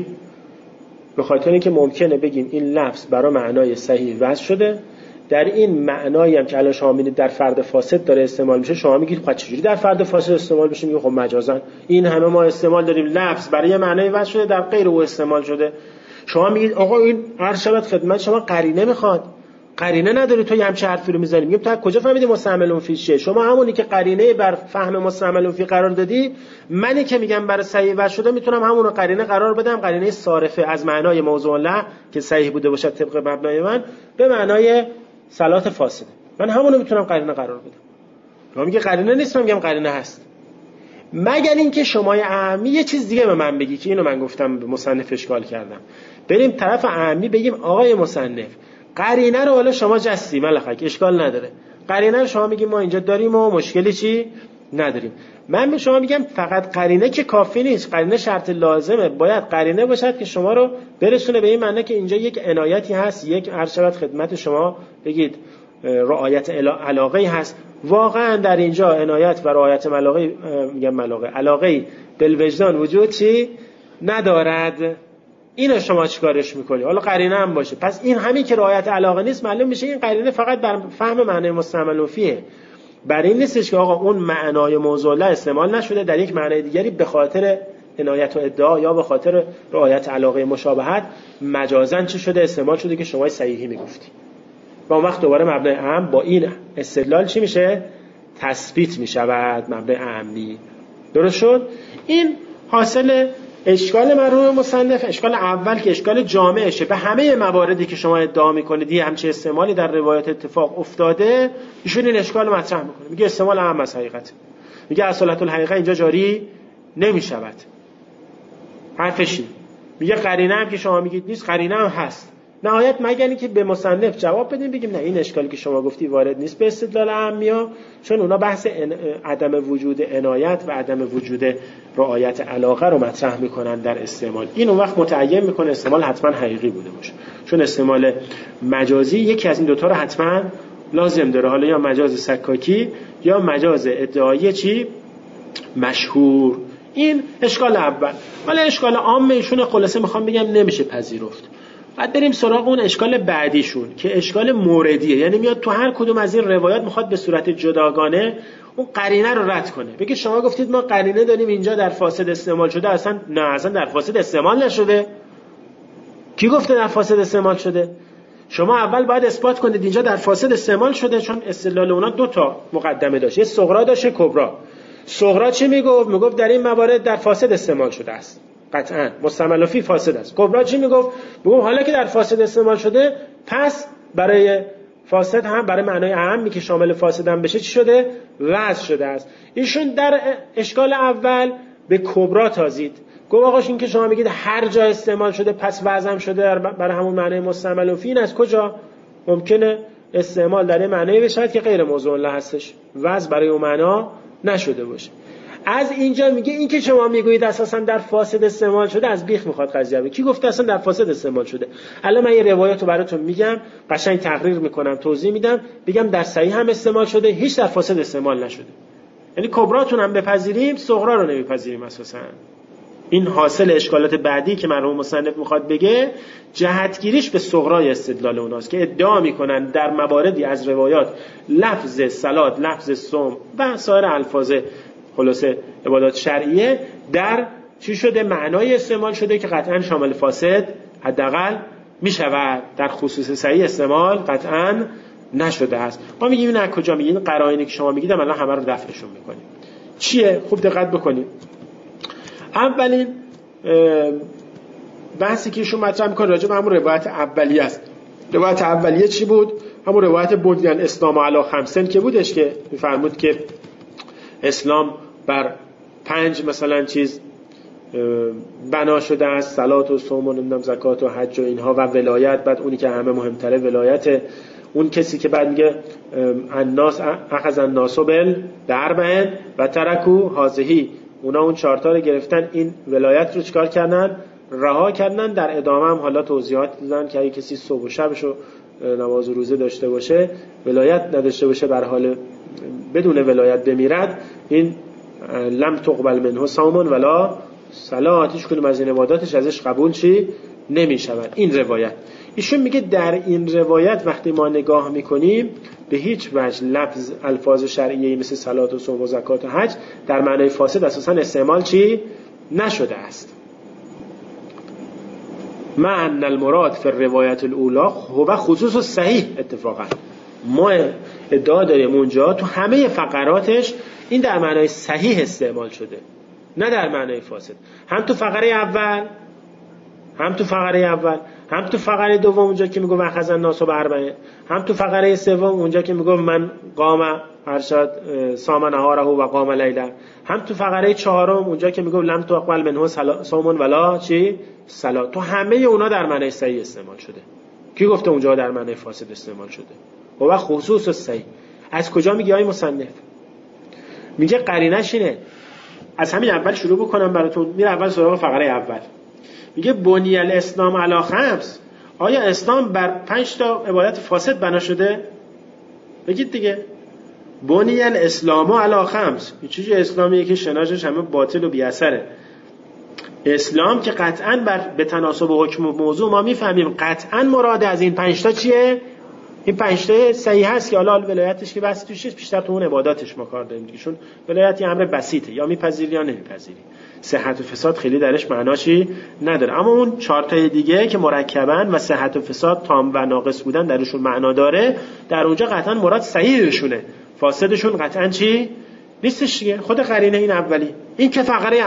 به خاطر اینکه ممکنه بگیم این لفظ برای معنای صحیح وضع شده، در این معنایی هم که الان شما می‌بینید در فرد فاسد داره استعمال میشه، شما میگید خب چجوری در فرد فاسد استعمال بشه؟ میگه خب مجازن این همه ما استعمال داریم، لفظ برای معنای وضع شده در غیر او استعمال شده. شما میگید آقا این هر شبت خدمت شما قرینه میخواد، قرینه نداری، تو همچه حرفی رو میزنی. میگم تو از کجا فهمیدی مستعملون فی چیه؟ شما همونی که قرینه بر فهم مستعملون فی قرار دادی، منی که میگم برای صحیح وضع شده میتونم همون رو قرینه قرار بدم، قرینه صارفه از معنای موضوع له که صحیح بوده باشه طبق مبنای من به معنای صلات فاسده، من همونو میتونم قرینه قرار بدم. شما میگه قرینه نیست، من میگم قرینه هست. مگر اینکه شما اعمی یه چیز دیگه به من بگی که اینو من گفتم به مصنف اشکال کردم، بریم طرف اعمی بگیم آقای مصنف قرینه رو حالا شما جستی ملخک اشکال نداره، قرینه رو شما میگیم ما اینجا داریم و مشکلی چی نداریم. من به شما میگم فقط قرینه که کافی نیست، قرینه شرط لازمه، باید قرینه باشد که شما رو برسونه به این معنی که اینجا یک عنایتی هست، یک ارشد خدمت شما بگید رعایت علاقه‌ای هست. واقعا در اینجا عنایت و رعایت علاقه‌ای بالوجدان وجود چی ندارد. اینو شما چیکارش میکنی؟ حالا قرینه هم باشه، پس این همین که رعایت علاقه نیست، معلوم میشه این قرینه فقط بر فهم معنی مستعمل فیه، بر این نیستش که آقا اون معنای موضوع له استعمال نشده در یک معنی دیگری به خاطر عنایت و ادعا یا به خاطر رعایت علاقه مشابهت مجازن چه شده استعمال شده که شما صحیحی میگفتی. و اون وقت دوباره مبنای اهم با این استدلال چی میشه؟ تثبیت میشود مبنای اهمی. درست شد؟ این حاصل اشکال مرحوم مصنف، اشکال اول که اشکال جامعشه به همه مواردی که شما ادعا میکنید یه همچین استعمالی در روایت اتفاق افتاده، ایشون این اشکال مطرح میکنه، میگه استعمال اهم از حقیقت، میگه اصالت الحقیقه اینجا جاری نمیشود. حرفشی میگه قرینه هم که شما میگید نیست، قرینه هم هست. نهایت مگر اینکه به مصنف جواب بدیم بگیم نه این اشکالی که شما گفتی وارد نیست به استدلال اهمیا، چون اونا بحث عدم وجود عنایت و عدم وجود رعایت علاقه رو مطرح میکنن در استعمال. این اون وقت متعین میکنه استعمال حتما حقیقی بوده باشه، چون استعمال مجازی یکی از این دوتا رو حتما لازم داره، حالا یا مجاز سکاکی یا مجاز ادعایی چی مشهور. این اشکال اول. حالا اشکال عام ایشون خلاصه میخوام بگم نمیشه پذیرفت. بعد بریم سراغ اون اشکال بعدیشون که اشکال موردیه، یعنی میاد تو هر کدوم از این روایات میخواد به صورت جداگانه اون قرینه رو رد کنه. بگه شما گفتید ما قرینه داریم اینجا در فاسد استعمال شده، اصلا در فاسد استعمال نشده. کی گفته در فاسد استعمال شده؟ شما اول باید اثبات کنید اینجا در فاسد استعمال شده، چون استدلال اونا دو تا مقدمه داشت، یه صغرا داشت یه کبرا. صغرا چی میگفت؟ میگفت در این موارد در فاسد استعمال شده است، قطعا مستعمل فی فاسد است. کبرا چی میگفت؟ میگفت حالا که در فاسد استعمال شده پس برای فاسد هم برای معنای اعمی که شامل فاسد هم بشه چی شده؟ وضع شده است. ایشون در اشکال اول به کبرا تازید، گفت آقاش این که شما میگید هر جا استعمال شده پس وضع هم شده برای همون معنای مستعمل فی، این از کجا؟ ممکنه استعمال در این معنی بشه که غیر موضوع له هستش، وضع برای اون معنا نشده باشه. از اینجا میگه این که شما میگویید اساسا در فاسد استعمال شده، از بیخ میخواد قضیه رو. کی گفته اصلا در فاسد استعمال شده؟ الان من یه روایت رو براتون میگم، قشنگ تقریر میکنم، توضیح میدم، بگم در صحیح هم استعمال شده، هیچ در فاسد استعمال نشده. یعنی کبراتون هم بپذیریم، صغرا رو نمیپذیریم اساسا. این حاصل اشکالات بعدی که مرحوم مصنف میخواد بگه، جهتگیریش به صغرای استدلال اوناست که ادعا میکنن در مواردی از روایات لفظ صلات، لفظ صوم و سایر الفاظ خلاصه عبادات شرعیه در چی شده؟ معنای استعمال شده که قطعا شامل فاسد حداقل میشود، در خصوص صحیح استعمال قطعا نشده است. ما میگیم این از کجا میگیم؟ قرائنی که شما میگید الان همه رو دفعشون میکنیم. چیه؟ خوب دقت بکنید. اولین بحثی که ایشون مطرح میکنه راجع به همون روایت اولیه است. روایت اولیه چی بود؟ همون روایت بنی الاسلام علی خمسین که بودش که میفرمود که اسلام بر 5 مثلا چیز بنا شده است، صلات و صوم و نمیدونم زکات و حج و اینها و ولایت. بعد اونی که همه مهمتره ولایت، اون کسی که بعد میگه الناس اخذ الناس بالاربع و ترکوا هذه، اونا اون 4 تا رو گرفتن، این ولایت رو چیکار کردن؟ رها کردن. در ادامه هم حالا توضیحات دادن که اگه کسی صبح و شبشو نماز و روزه داشته باشه، ولایت نداشته باشه، بر حال بدون ولایت بمیرد، این لم تقبل منه صوم ولا صلات، هیچ کدوم از این عباداتش ازش قبول چی نمیشود. این روایت ایشون میگه در این روایت وقتی ما نگاه میکنیم به هیچ وجه لفظ الفاظ شرعیه‌ای مثل صلات و صوم و زکات و حج در معنای فاسد اساسا استعمال چی نشده است. مع ان المراد فی الروایت الاولی هو خصوص صحیح. اتفاقا ما ادعا داریم اونجا تو همه فقراتش این در معنای صحیح استعمال شده، نه در معنای فاسد. هم تو فقره اول، هم تو فقره دوم اونجا که میگه اخذ الناس باربعه، هم تو فقره سوم اونجا که میگه من قام ارشاد صام نهاره و قام لیله، هم تو فقره چهارم اونجا که میگه لم تقبل منه صوم ولا چی صلات. تو همه اونا در معنای صحیح استعمال شده. کی گفته اونجا در معنای فاسد استعمال شده؟ و خصوص صحیح از کجا میگه آقای مصنف؟ میگه قرینش اینه. از همین اول شروع بکنم براتون. میره اول سراغ فقره اول. میگه بنی الاسلام علی خمس. آیا اسلام بر 5 تا عبادت فاسد بنا شده؟ بگید دیگه. بنی الاسلام علی خمس. این چیزی اسلامیه که شناجش همه باطل و بی اثره. اسلام که قطعاً به تناسب حکم و موضوع ما میفهمیم قطعاً مراد از این 5 تا چیه؟ این 5 تا صحیح هست که حالا ولایتش که بس توش بیشتر تو اون عباداتش ما کار داریم دیگه، چون ولایت یه امر بسیطه، یا میپذیری یا نمیپذیری. صحت و فساد خیلی درش معناشی نداره. اما اون 4 تا دیگه که مرکبن و صحت و فساد تام و ناقص بودن درشون معنا داره، در اونجا قطعاً مراد صحیحشونه، فاسدشون قطعاً چی نیستش دیگه. خود قرینه این اولی، این که فقره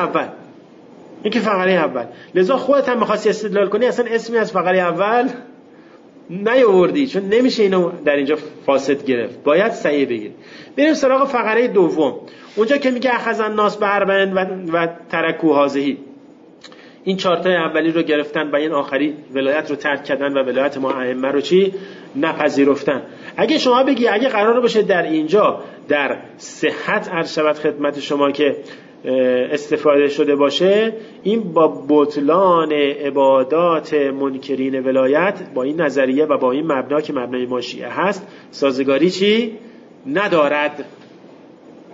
اول. لذا خودت هم می‌خواستی استدلال کنی اصلا اسمی از فقره اول نیاوردی، چون نمیشه اینو در اینجا فاسد گرفت، باید صحیح بگیر. بریم سراغ فقره دوم، اونجا که میگه اخذ الناس باربعه و ترکوا هذه. این 4 تا اولی رو گرفتن و این آخری ولایت رو ترک کردن و ولایت ما ائمه رو چی نپذیرفتن. اگه شما بگی اگه قرار باشه در اینجا در صحت عرض شود خدمت شما که استفاده شده باشه، این با بطلان عبادات منکرین ولایت با این نظریه و با این مبنا که مبنای ما شیعه هست سازگاری چی ندارد.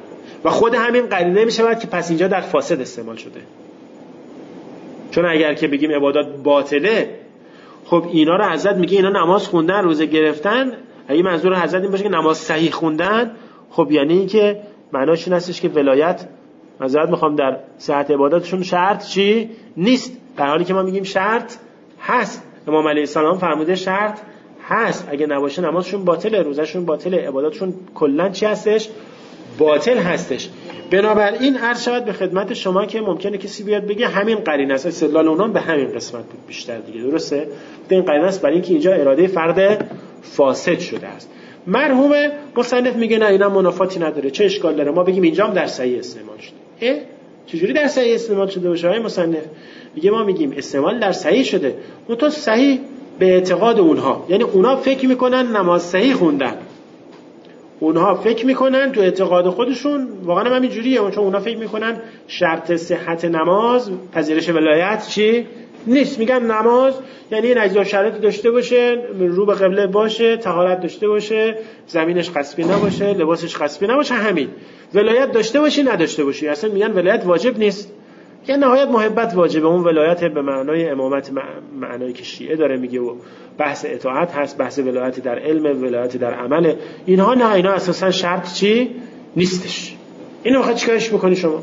و خود همین قرینه میشود که پس اینجا در فاسد استعمال شده. چون اگر که بگیم عبادات باطله، خب اینا رو حضرت میگه اینا نماز خوندن، روزه گرفتن، اگه منظور حضرت این باشه که نماز صحیح خوندن، خب یعنی این که معناش این هستش که ولایت حضرت میخوام در صحت عباداتشون شرط چی نیست، در حالی که ما میگیم شرط هست. امام علیه السلام فرموده شرط هست، اگه نباشه نمازشون باطله، روزشون باطله، عباداتشون کلا چی هستش؟ باطل هستش. بنابراین عرض شود به خدمت شما که ممکنه کسی بیاد بگه همین قرینه است، استدلال اونام به همین قسمت بود بیشتر دیگه، درسته؟ این قرینه است برای اینکه اینجا اراده فرد فاسد شده است. مرحوم مصنف میگه نه اینا منافاتی نداره، چه اشکال داره ما بگیم اینجا هم در صحیح استعمال شده. چجوری در صحیح استعمال شده باشه های مصنف؟ میگه ما میگیم استعمال در صحیح شده، منتها صحیح به اعتقاد اونها، یعنی اونها فکر میکنن نماز صحیح خوندن، اونها فکر میکنن تو اعتقاد خودشون واقعا همین جوریه، چون اونها فکر میکنن شرط صحت نماز پذیرش ولایت چی نیست. میگن نماز یعنی این اجزا شرایطی داشته باشه، رو به قبله باشه، طهارت داشته باشه، زمینش قصبی نباشه، لباسش قصبی نباشه، همین. ولایت داشته باشی نداشته باشی، اصلا میگن ولایت واجب نیست، یعنی نهایت محبت واجبه. اون ولایت به معنای امامت، معنایی که شیعه داره میگه، و بحث اطاعت هست، بحث ولایت در علم، ولایت در عمل، اینها نه، اینا اساسا شرط چی نیستش. اینو میخواد چیکارش بکنی شما؟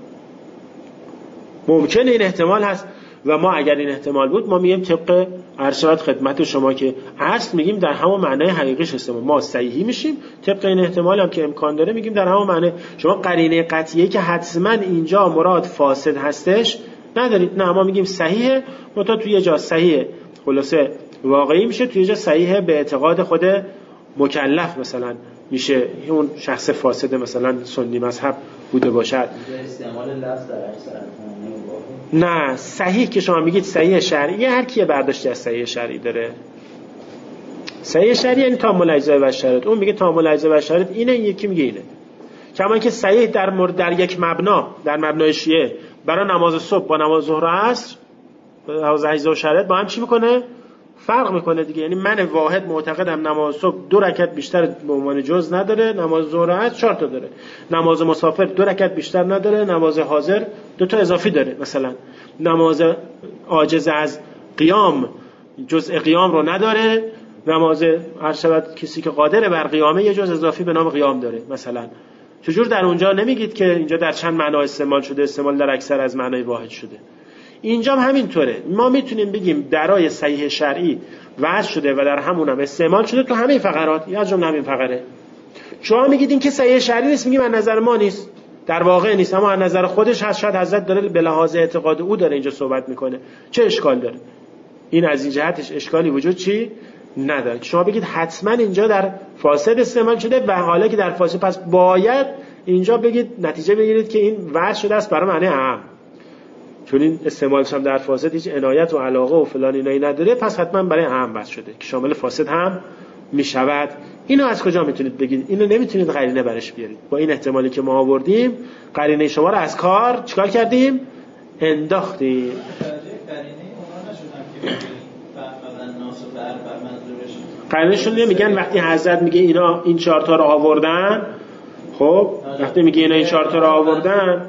ممکنه این احتمال هست و ما اگر این احتمال بود ما میگیم طبق ارشاد خدمت شما که اصل میگیم در همون معنای حقیقیش استعمال، ما صحیحی میشیم طبق این احتمال هم که امکان داره میگیم در همون معنی. شما قرینه قطعیه که حتما اینجا مراد فاسد هستش ندارید، نه ما میگیم صحیحه، منتها توی یه جا صحیحه خلاصه واقعی میشه، توی یه جا صحیحه به اعتقاد خود مکلف مثلا میشه، اون شخص فاسد مثلا سنی مذهب بوده باشد. استعمال لفظ در اکثر نه صحیح که شما میگید صحیح شرعی، هر کی برداشتی از صحیح شرعی داره. صحیح شرعی یعنی تامل اجزا و شرط، اون میگه تامل اجزا و شرط اینه، یکی میگه اینه. کما که صحیح در یک مبنا، در مبنای شیعه برای نماز صبح با نماز ظهر و عصر نماز اجزا و شرط با هم چی میکنه؟ فرق میکنه دیگه. یعنی من واحد معتقدم نماز صبح 2 رکعت بیشتر به عنوان جز نداره، نماز ظهر و عصر 4 تا داره، نماز مسافر 2 رکعت بیشتر نداره، نماز حاضر 2 تا اضافی داره، مثلا نماز عاجز از قیام جزء قیام رو نداره، نماز هر شود کسی که قادر بر قیامه یه جز اضافی به نام قیام داره مثلا. چجور در اونجا نمیگید که اینجا در چند معنا استعمال شده؟ استعمال در اکثر از معنای واحد شده. اینجا هم همینطوره، ما میتونیم بگیم درای صحیح شرعی وضع شده و در همون هم استعمال شده تو همه فقرات، یا جمله همین فقره. شما میگید این که صحیح شرعی نیست، میگیم از نظر ما نیست، در واقع نیست، اما از نظر خودش هست، شاید حضرت داره به لحاظ اعتقاد او داره اینجا صحبت میکنه، چه اشکال داره؟ این از این جهتش اشکالی وجود چی نداره. شما بگید حتما اینجا در فاسد استعمال شده و حالا که در فاسد، پس باید اینجا بگید نتیجه بگیرید که این وضع شده است برای معنی عام، چون این استعمالش هم در فاسد هیچ عنایت و علاقه و فلان اینایی نداره، پس حتما برای عام وضع شده که شامل فاسد هم میشود. اینو از کجا میتونید بگید؟ اینو نمیتونید قرینه برش بیارید. با این احتمالی که ما آوردیم قرینه شما رو از کار چیکار کردیم؟ انداختیم. قرینه‌شون نمیگن وقتی حضرت میگه اینا این 4 تا رو آوردن، خب وقتی میگه اینا این 4 تا رو آوردن،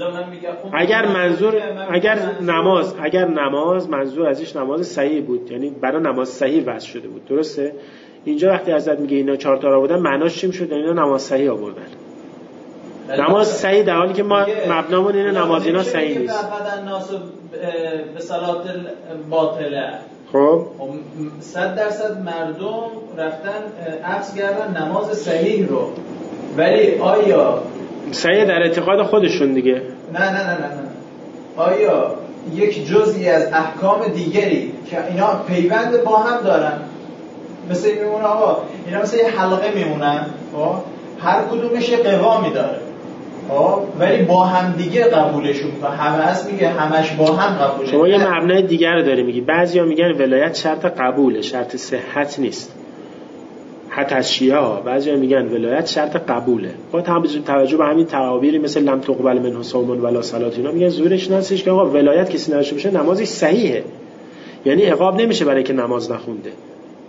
اگر نماز منظور ازش نماز صحیح بود، یعنی برای نماز صحیح وضع شده بود، درسته؟ اینجا وقتی حضرت میگه اینا 4 تا رو آوردن، معناش چی میشد؟ اینا نماز صحیح آوردن. نماز صحیح در حالی که ما مبنامون اینه نماز اینا صحیح نیست. به صلات باطله. خب 100% مردم رفتن عکس کردن نماز صحیح رو، ولی آیا صحیح در اعتقاد خودشون دیگه؟ نه آیا یک جزئی از احکام دیگری که اینا پیوند با هم دارن، مثل میمونه آقا اینا مثل یه حلقه میمونن، هر کدومش یه قوامی داره، ولی با هم دیگه قبولشون و همه هست میگه همش با هم قبوله. شما یه مبنای دیگر رو داری میگی. بعضیا میگن ولایت شرط قبوله، شرط صحت نیست. حتی از شیعه ها بعضیا میگن ولایت شرط قبوله. با توجه به همین تعابیری مثل لم تقبل منه صوم ولا صلات، اینا میگن زورش نستش که آقا ولایت کسی نداشته باشه نمازش صحیحه، یعنی عقاب نمیشه برای که نماز نخونده.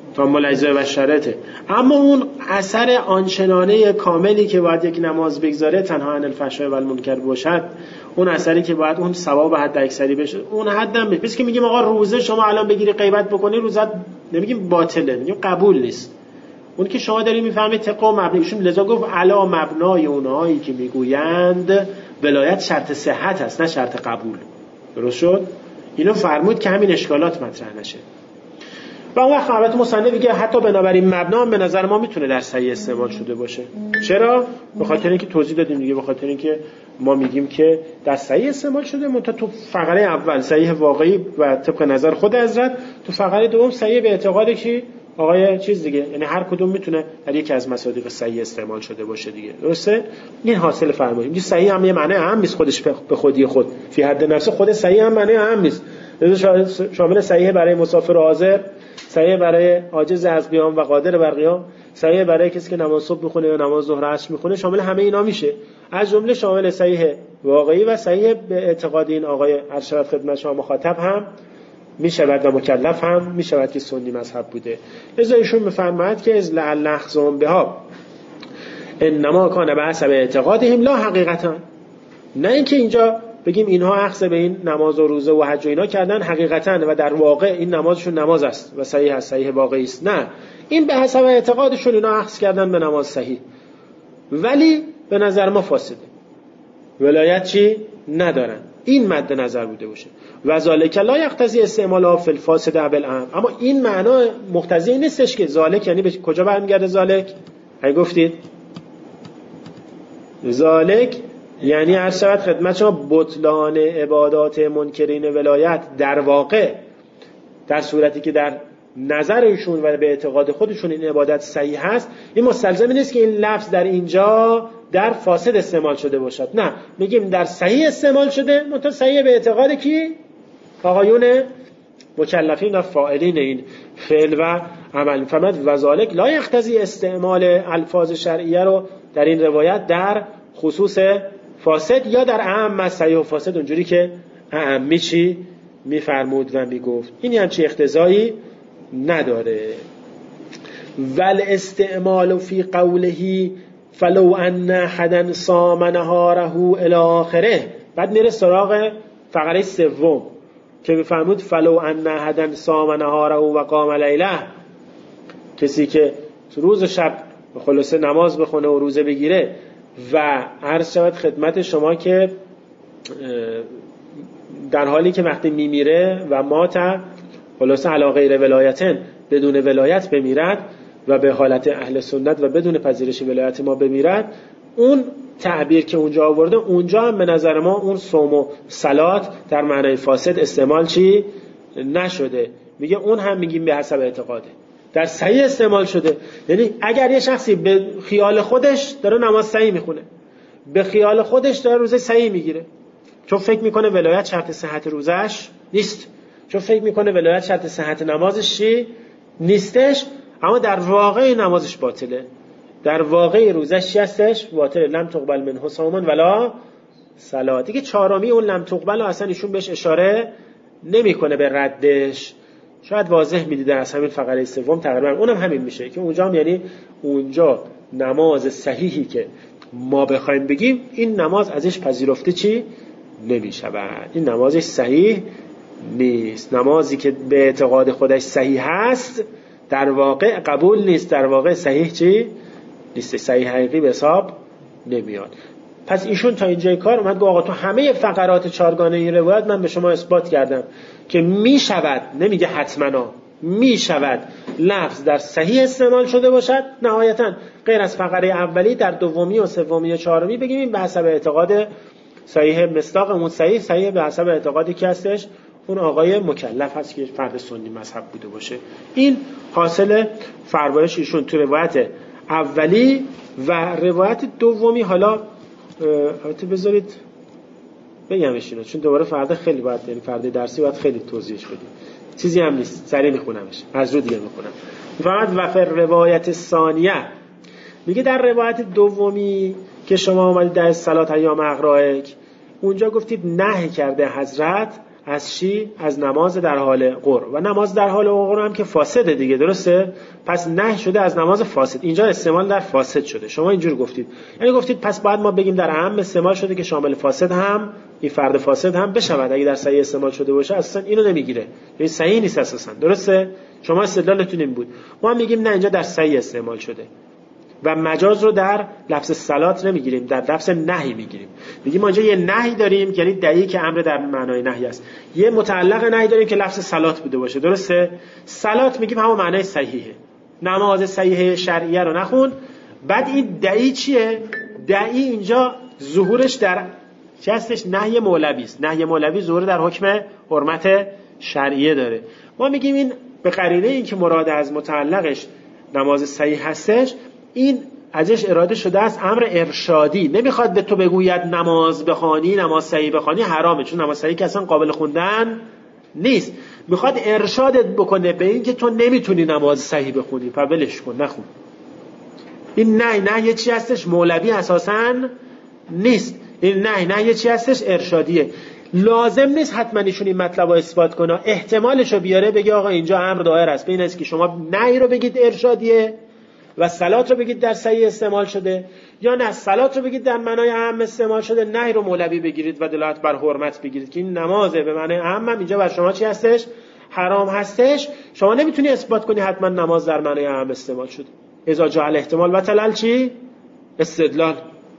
تام الاجزاء و شرطه. اما اون اثر آنچنانه کاملی که باید یک نماز بگذاره تنها عن الفحشاء و المنکر باشد، اون اثری که باید اون ثواب حد اکثری بشه، اون حدم بشه. که میگیم آقا روزه شما الان بگیری غیبت بکنی روزت نمیگیم باطله، میگیم قبول نیست. اون که شما داری میفهمید طبق مبنیشون، لذا گفت علا مبنای اونهایی که میگویند ولایت شرط صحت است نه شرط قبول. درست شد؟ اینو فرمود که همین اشکالات مطرح نشه. و اون وقت البته مصنف میگه حتی بنابراین مبنا به نظر ما میتونه در صحیح استعمال شده باشه. چرا؟ به خاطر اینکه توضیح دادیم دیگه، به خاطر اینکه ما میگیم که در صحیح استعمال شده، منتها تو فقره اول صحیح واقعی و طبق نظر خود حضرت، تو فقره دوم صحیح به اعتقاد کی؟ آقای چیز دیگه. یعنی هر کدوم میتونه در یکی از مصادیق صحیح استعمال شده باشه دیگه. درسته؟ این حاصل فرماییم. این صحیح هم یه معنی اهم نیست خودش به خودی خود. فی حد نفس خود صحیح هم معنی اهم نیست. شامل صحیح برای مسافر و حاضر، صحیح برای عاجز از قیام و قادر بر قیام، صحیح برای کسی که نماز صبح میخونه یا نماز ظهر عصر میخونه، شامل همه اینا میشه. از جمله شامل صحیح واقعی و صحیح به اعتقاد این آقای ارشد خدمت شما مخاطب هم میشود و مکلف هم میشود که سنی مذهب بوده. لذا ایشون میفرماید که از لعل نخزم بها انما کان به حسب اعتقادهم لا حقیقتا. نه اینکه اینجا بگیم اینها اخذ به این نماز و روزه و حج و اینا کردن حقیقتا و در واقع این نمازشون نماز است و صحیح است، صحیح واقعی است. نه، این به حسب اعتقادشون اینا اخذ کردن به نماز صحیح، ولی به نظر ما فاسده، ولایت چی ندارن. این مد نظر بوده باشه. و ذالک لا یقتضی استعمالها فی الفاسد بالعام. اما این معنا مقتضی نیستش که ذالک یعنی به کجا برمیگرده ذالک؟ هی گفتید ذالک یعنی هر شود خدمت شما بطلان عبادات منکرین ولایت در واقع در صورتی که در نظر ایشون و به اعتقاد خودشون این عبادت صحیح هست، این مستلزم نیست که این لفظ در اینجا در فاسد استعمال شده باشد. نه، میگیم در صحیح استعمال شده، منتها صحیح به اعتقاد کی؟ آقایون مکلفین و فاعلین این فعل و عمل. فهمت؟ و ذالک لا یقتضی استعمال الفاظ شرعیه رو در این روایت در خصوص فاسد یا در اعم صحیح و فاسد اونجوری که اعمی چی میفرمود و میگفت. این هم چی اقتضایی نداره. ول استعمال فی قوله فلو ان احدا صام نهاره الی آخره. بعد میره سراغ فقره سوم که میفرمود فلو ان احدا صام نهاره و قام لیله. کسی که روز و شب خلاصه نماز بخونه و روزه بگیره و عرض شود خدمت شما که در حالی که وقتی میمیره و مات خلاصه علی غیر ولایتن بدون ولایت بمیرد و به حالت اهل سنت و بدون پذیرش ولایت ما بمیرد، اون تعبیر که اونجا آورده اونجا هم به نظر ما اون صوم و صلات در معنای فاسد استعمال چی نشده. میگه اون هم میگیم به حسب اعتقاده، در صحیح استعمال شده. یعنی اگر یه شخصی به خیال خودش داره نماز صحیح میخونه، به خیال خودش داره روزه صحیح میگیره، چون فکر میکنه ولایت شرط صحت روزش نیست، چون فکر میکنه ولایت شرط صحت نمازش چی نیستش، اما در واقع نمازش باطله، در واقع روزش چی هستش؟ باطله. لم تقبل منه صوم ولا صلات. دیگه چهارمی اون لم تقبل اصلا ایشون بهش اشاره نمیکنه به ردش، شاید واضح میدیده از همین فقره سوم تقریبا اونم همین میشه که اونجا هم یعنی اونجا نماز صحیحی که ما بخوایم بگیم این نماز ازش پذیرفته چی نمیشود، این نمازش صحیح نیست. نمازی که به اعتقاد خودش صحیح هست در واقع قبول نیست، در واقع صحیح چی نیست، صحیح حقیقی به حساب نمیاد. پس ایشون تا اینجای کار اومد گفت آقا تو همه فقرات چارگانه این روایت من به شما اثبات کردم که میشود، نمیگه حتما، میشود لفظ در صحیح استعمال شده باشد، نهایتا غیر از فقره اولی در دومی و سومی و چهارمی بگیم این به حسب اعتقاد صحیح مصداق اون صحیح به حسب اعتقادی که هستش اون آقای مکلف هست که فرد سنی مذهب بوده باشه. این حاصل فرمایش ایشون تو روایت اولی و روایت دومی. حالا البته بذارید بگمش اینو، چون دوباره فردا خیلی باید، یعنی فردا درسی باید خیلی توضیحش بدیم، چیزی هم نیست، سریع میخونمش، از رو دیگه میخونم. فقط وفر روایت ثانیه میگه در روایت دومی که شما اومدید در صلات ایام اغرائک، اونجا گفتید نهی کرده حضرت از چی؟ از نماز در حال قر. و نماز در حال قر هم که فاسده دیگه، درسته؟ پس نهی شده از نماز فاسد. اینجا استعمال در فاسد شده. شما اینجور گفتید، یعنی گفتید پس باید ما بگیم در اعم استعمال شده که شامل فاسد هم، این فرد فاسد هم بشود. اگه در صحیح استعمال شده باشه اصلا اینو نمیگیره، یعنی صحیح نیست اساسا، درسته؟ شما استدلالتون این بود. ما هم میگیم نه، اینجا در صحیح استعمال شده و مجاز رو در لفظ صلات نمیگیریم، در لفظ نهی میگیریم. میگیم ما اینجا یه نهی داریم یعنی دعی که امر در معنای نهی است، یه متعلق نهی داریم که لفظ صلات بوده باشه، درسته؟ صلات میگیم همون معنای صحیحه، نماز صحیحه شرعیه رو نخون. بعد این دعی چیه؟ دعی اینجا ظهورش در چی هستش؟ نهی مولوی است. نهی مولوی ظهور در حکم حرمت شرعیه داره. ما میگیم این به قرینه این که مراد از متعلقش نماز صحیح هستش، این ازش اراده شده است امر ارشادی. نمیخواد به تو بگوید نماز بخوانی، نماز صحیح بخوانی حرامه، چون نماز صحیح که اصلا قابل خوندن نیست. میخواد ارشادت بکنه به این که تو نمیتونی نماز صحیح بخونی، فولش کن، نخون. این نه یه چی هستش؟ مولوی اساساً نیست. این نه یه چی هستش؟ ارشادیه. لازم نیست حتما ایشون این مطلب رو اثبات کنه، احتمالشو بیاره، بگه آقا اینجا امر دایر است بین است که شما نهی رو بگید ارشادیه و صلات رو بگید در صحیح استعمال شده، یا نه صلات رو بگید در معنای عام استعمال شده، نهی رو مولوی بگیرید و دلالت بر حرمت بگیرید که این نمازه به معنای عام هم اینجا بر شما چی هستش؟ حرام هستش. شما نمیتونی اثبات کنی حتما نماز در معنای عام استعمال شده. اذا جاء الاحتمال و تلال چی؟ استدلال.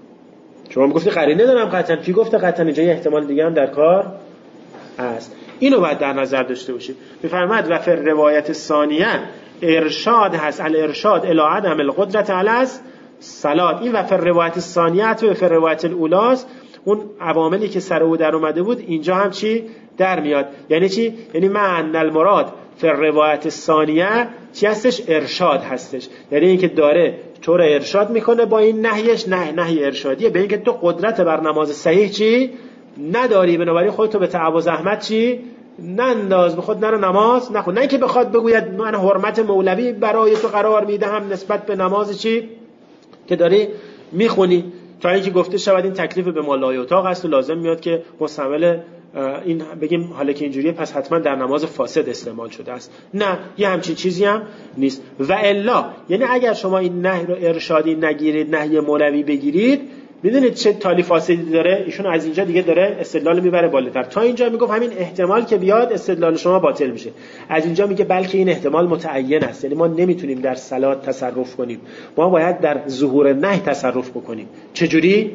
شما میگفتی قرینه دارم قطعا، کی گفته قطعا؟ اینجا یه احتمال دیگه هم در کار است. اینو باید در نظر داشته باشید. میفرماید و فر روایت ثانیه ارشاد هست، الارشاد الی عدم القدرت علی الصلات. این و فر روایت ثانیه و فر روایت الاولاست، اون عواملی که سر او در اومده بود اینجا هم چی در میاد. یعنی چی؟ یعنی معنی المراد فر روایت ثانیه چی هستش؟ ارشاد هستش. یعنی اینکه داره طور ارشاد میکنه با این نهیش، نهی ارشادیه به اینکه تو قدرت بر نماز صحیح چی نداری، بنابراین خودتو به تعب و زحمت چی ننداز، به خود نرو نماز نخون. نه اینکه بخواد بگوید من حرمت مولوی برای تو قرار میدهم نسبت به نماز چی که داری میخونی، تا اینکه گفته شود این تکلیف به مالای اتاق است و لازم میاد که مستعمل این بگیم حالا که اینجوریه پس حتما در نماز فاسد استعمال شده است. نه، یه همچین چیزی هم نیست. و الا یعنی اگر شما این نهی رو ارشادی نگیرید، نهی مولوی بگیرید، میدونید چه تالی فاسدی داره؟ ایشون از اینجا دیگه داره استدلال میبره بالاتر. تا اینجا میگفت همین احتمال که بیاد استدلال شما باطل میشه، از اینجا میگه بلکه این احتمال متعین است، یعنی ما نمیتونیم در صلات تصرف کنیم، ما باید در ظهور نهی تصرف بکنیم. چجوری؟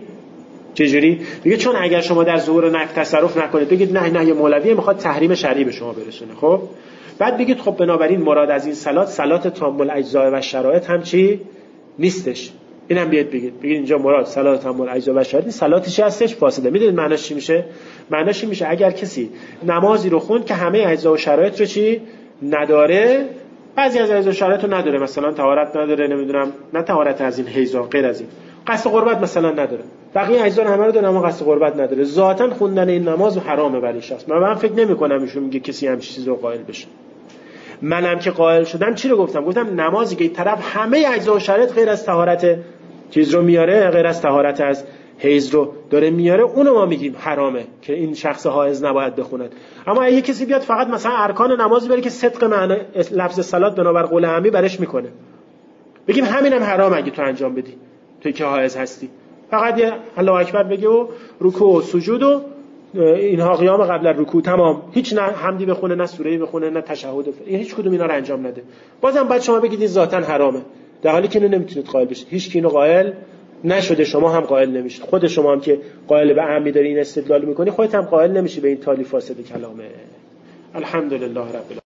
میگه چون اگر شما در ظهور نهی تصرف نکنید، بگید نهی مولوی میخواد تحریم شرعی به شما برسونه، خب بعد بگید خب بنابراین مراد از این صلات تام الاجزاء و شرایط هم چی نیستش، اینم بیاد بگید اینجا مراد صلات تام الاجزاء و شرایط، صلاتی چی هستش؟ فاسده. میدونید معناش چی میشه؟ معناش این میشه اگر کسی نمازی رو خوند که همه اجزا و شرایط رو چی نداره، بعضی از اجزا و شرایط رو نداره، مثلا طهارت نداره، نمیدونم نه طهارت از این حیض غیر از این، قصد قربت مثلا نداره، بقیه اجزا همه رو داره اما قصد قربت نداره، ذاتاً خوندن این نماز حرامه برای شخص. من فکر نمی‌کنم ایشون میگه کسی هم چیزی رو قائل بشه. منم که قائل شدم چی رو گفتم نمازی که این طرف همه اجزا و شرایط غیر از طهارت چیز رو میاره، غیر از طهارت از حیض رو داره میاره، اونو ما میگیم حرامه که این شخص حائض نباید بخونه. اما اگه کسی بیاد فقط مثلا ارکان نماز بره که صدق معنی لفظ صلات بنابر قول عامی برش میکنه، بگیم همینم حرامه اگه تو انجام بدی، توی که حائض هستی، فقط یه الله اکبر بگی و رکوع و سجود و اینها قیام قبل رکوع تمام، هیچ نه حمدی بخونه نه سوره‌ای بخونه نه تشهد، هیچ کدوم اینا رو انجام نده، بازم بعد شما بگید این ذاتاً حرامه، در حالی که اینو نمیتونید قائل بشید. هیچ کی اینو قائل نشده، شما هم قائل نمیشید. خود شما هم که قائل به عمی داری این استدلال میکنی، خودت هم قائل نمیشی به این تالی فاسد کلامه. الحمدلله رب العالمین.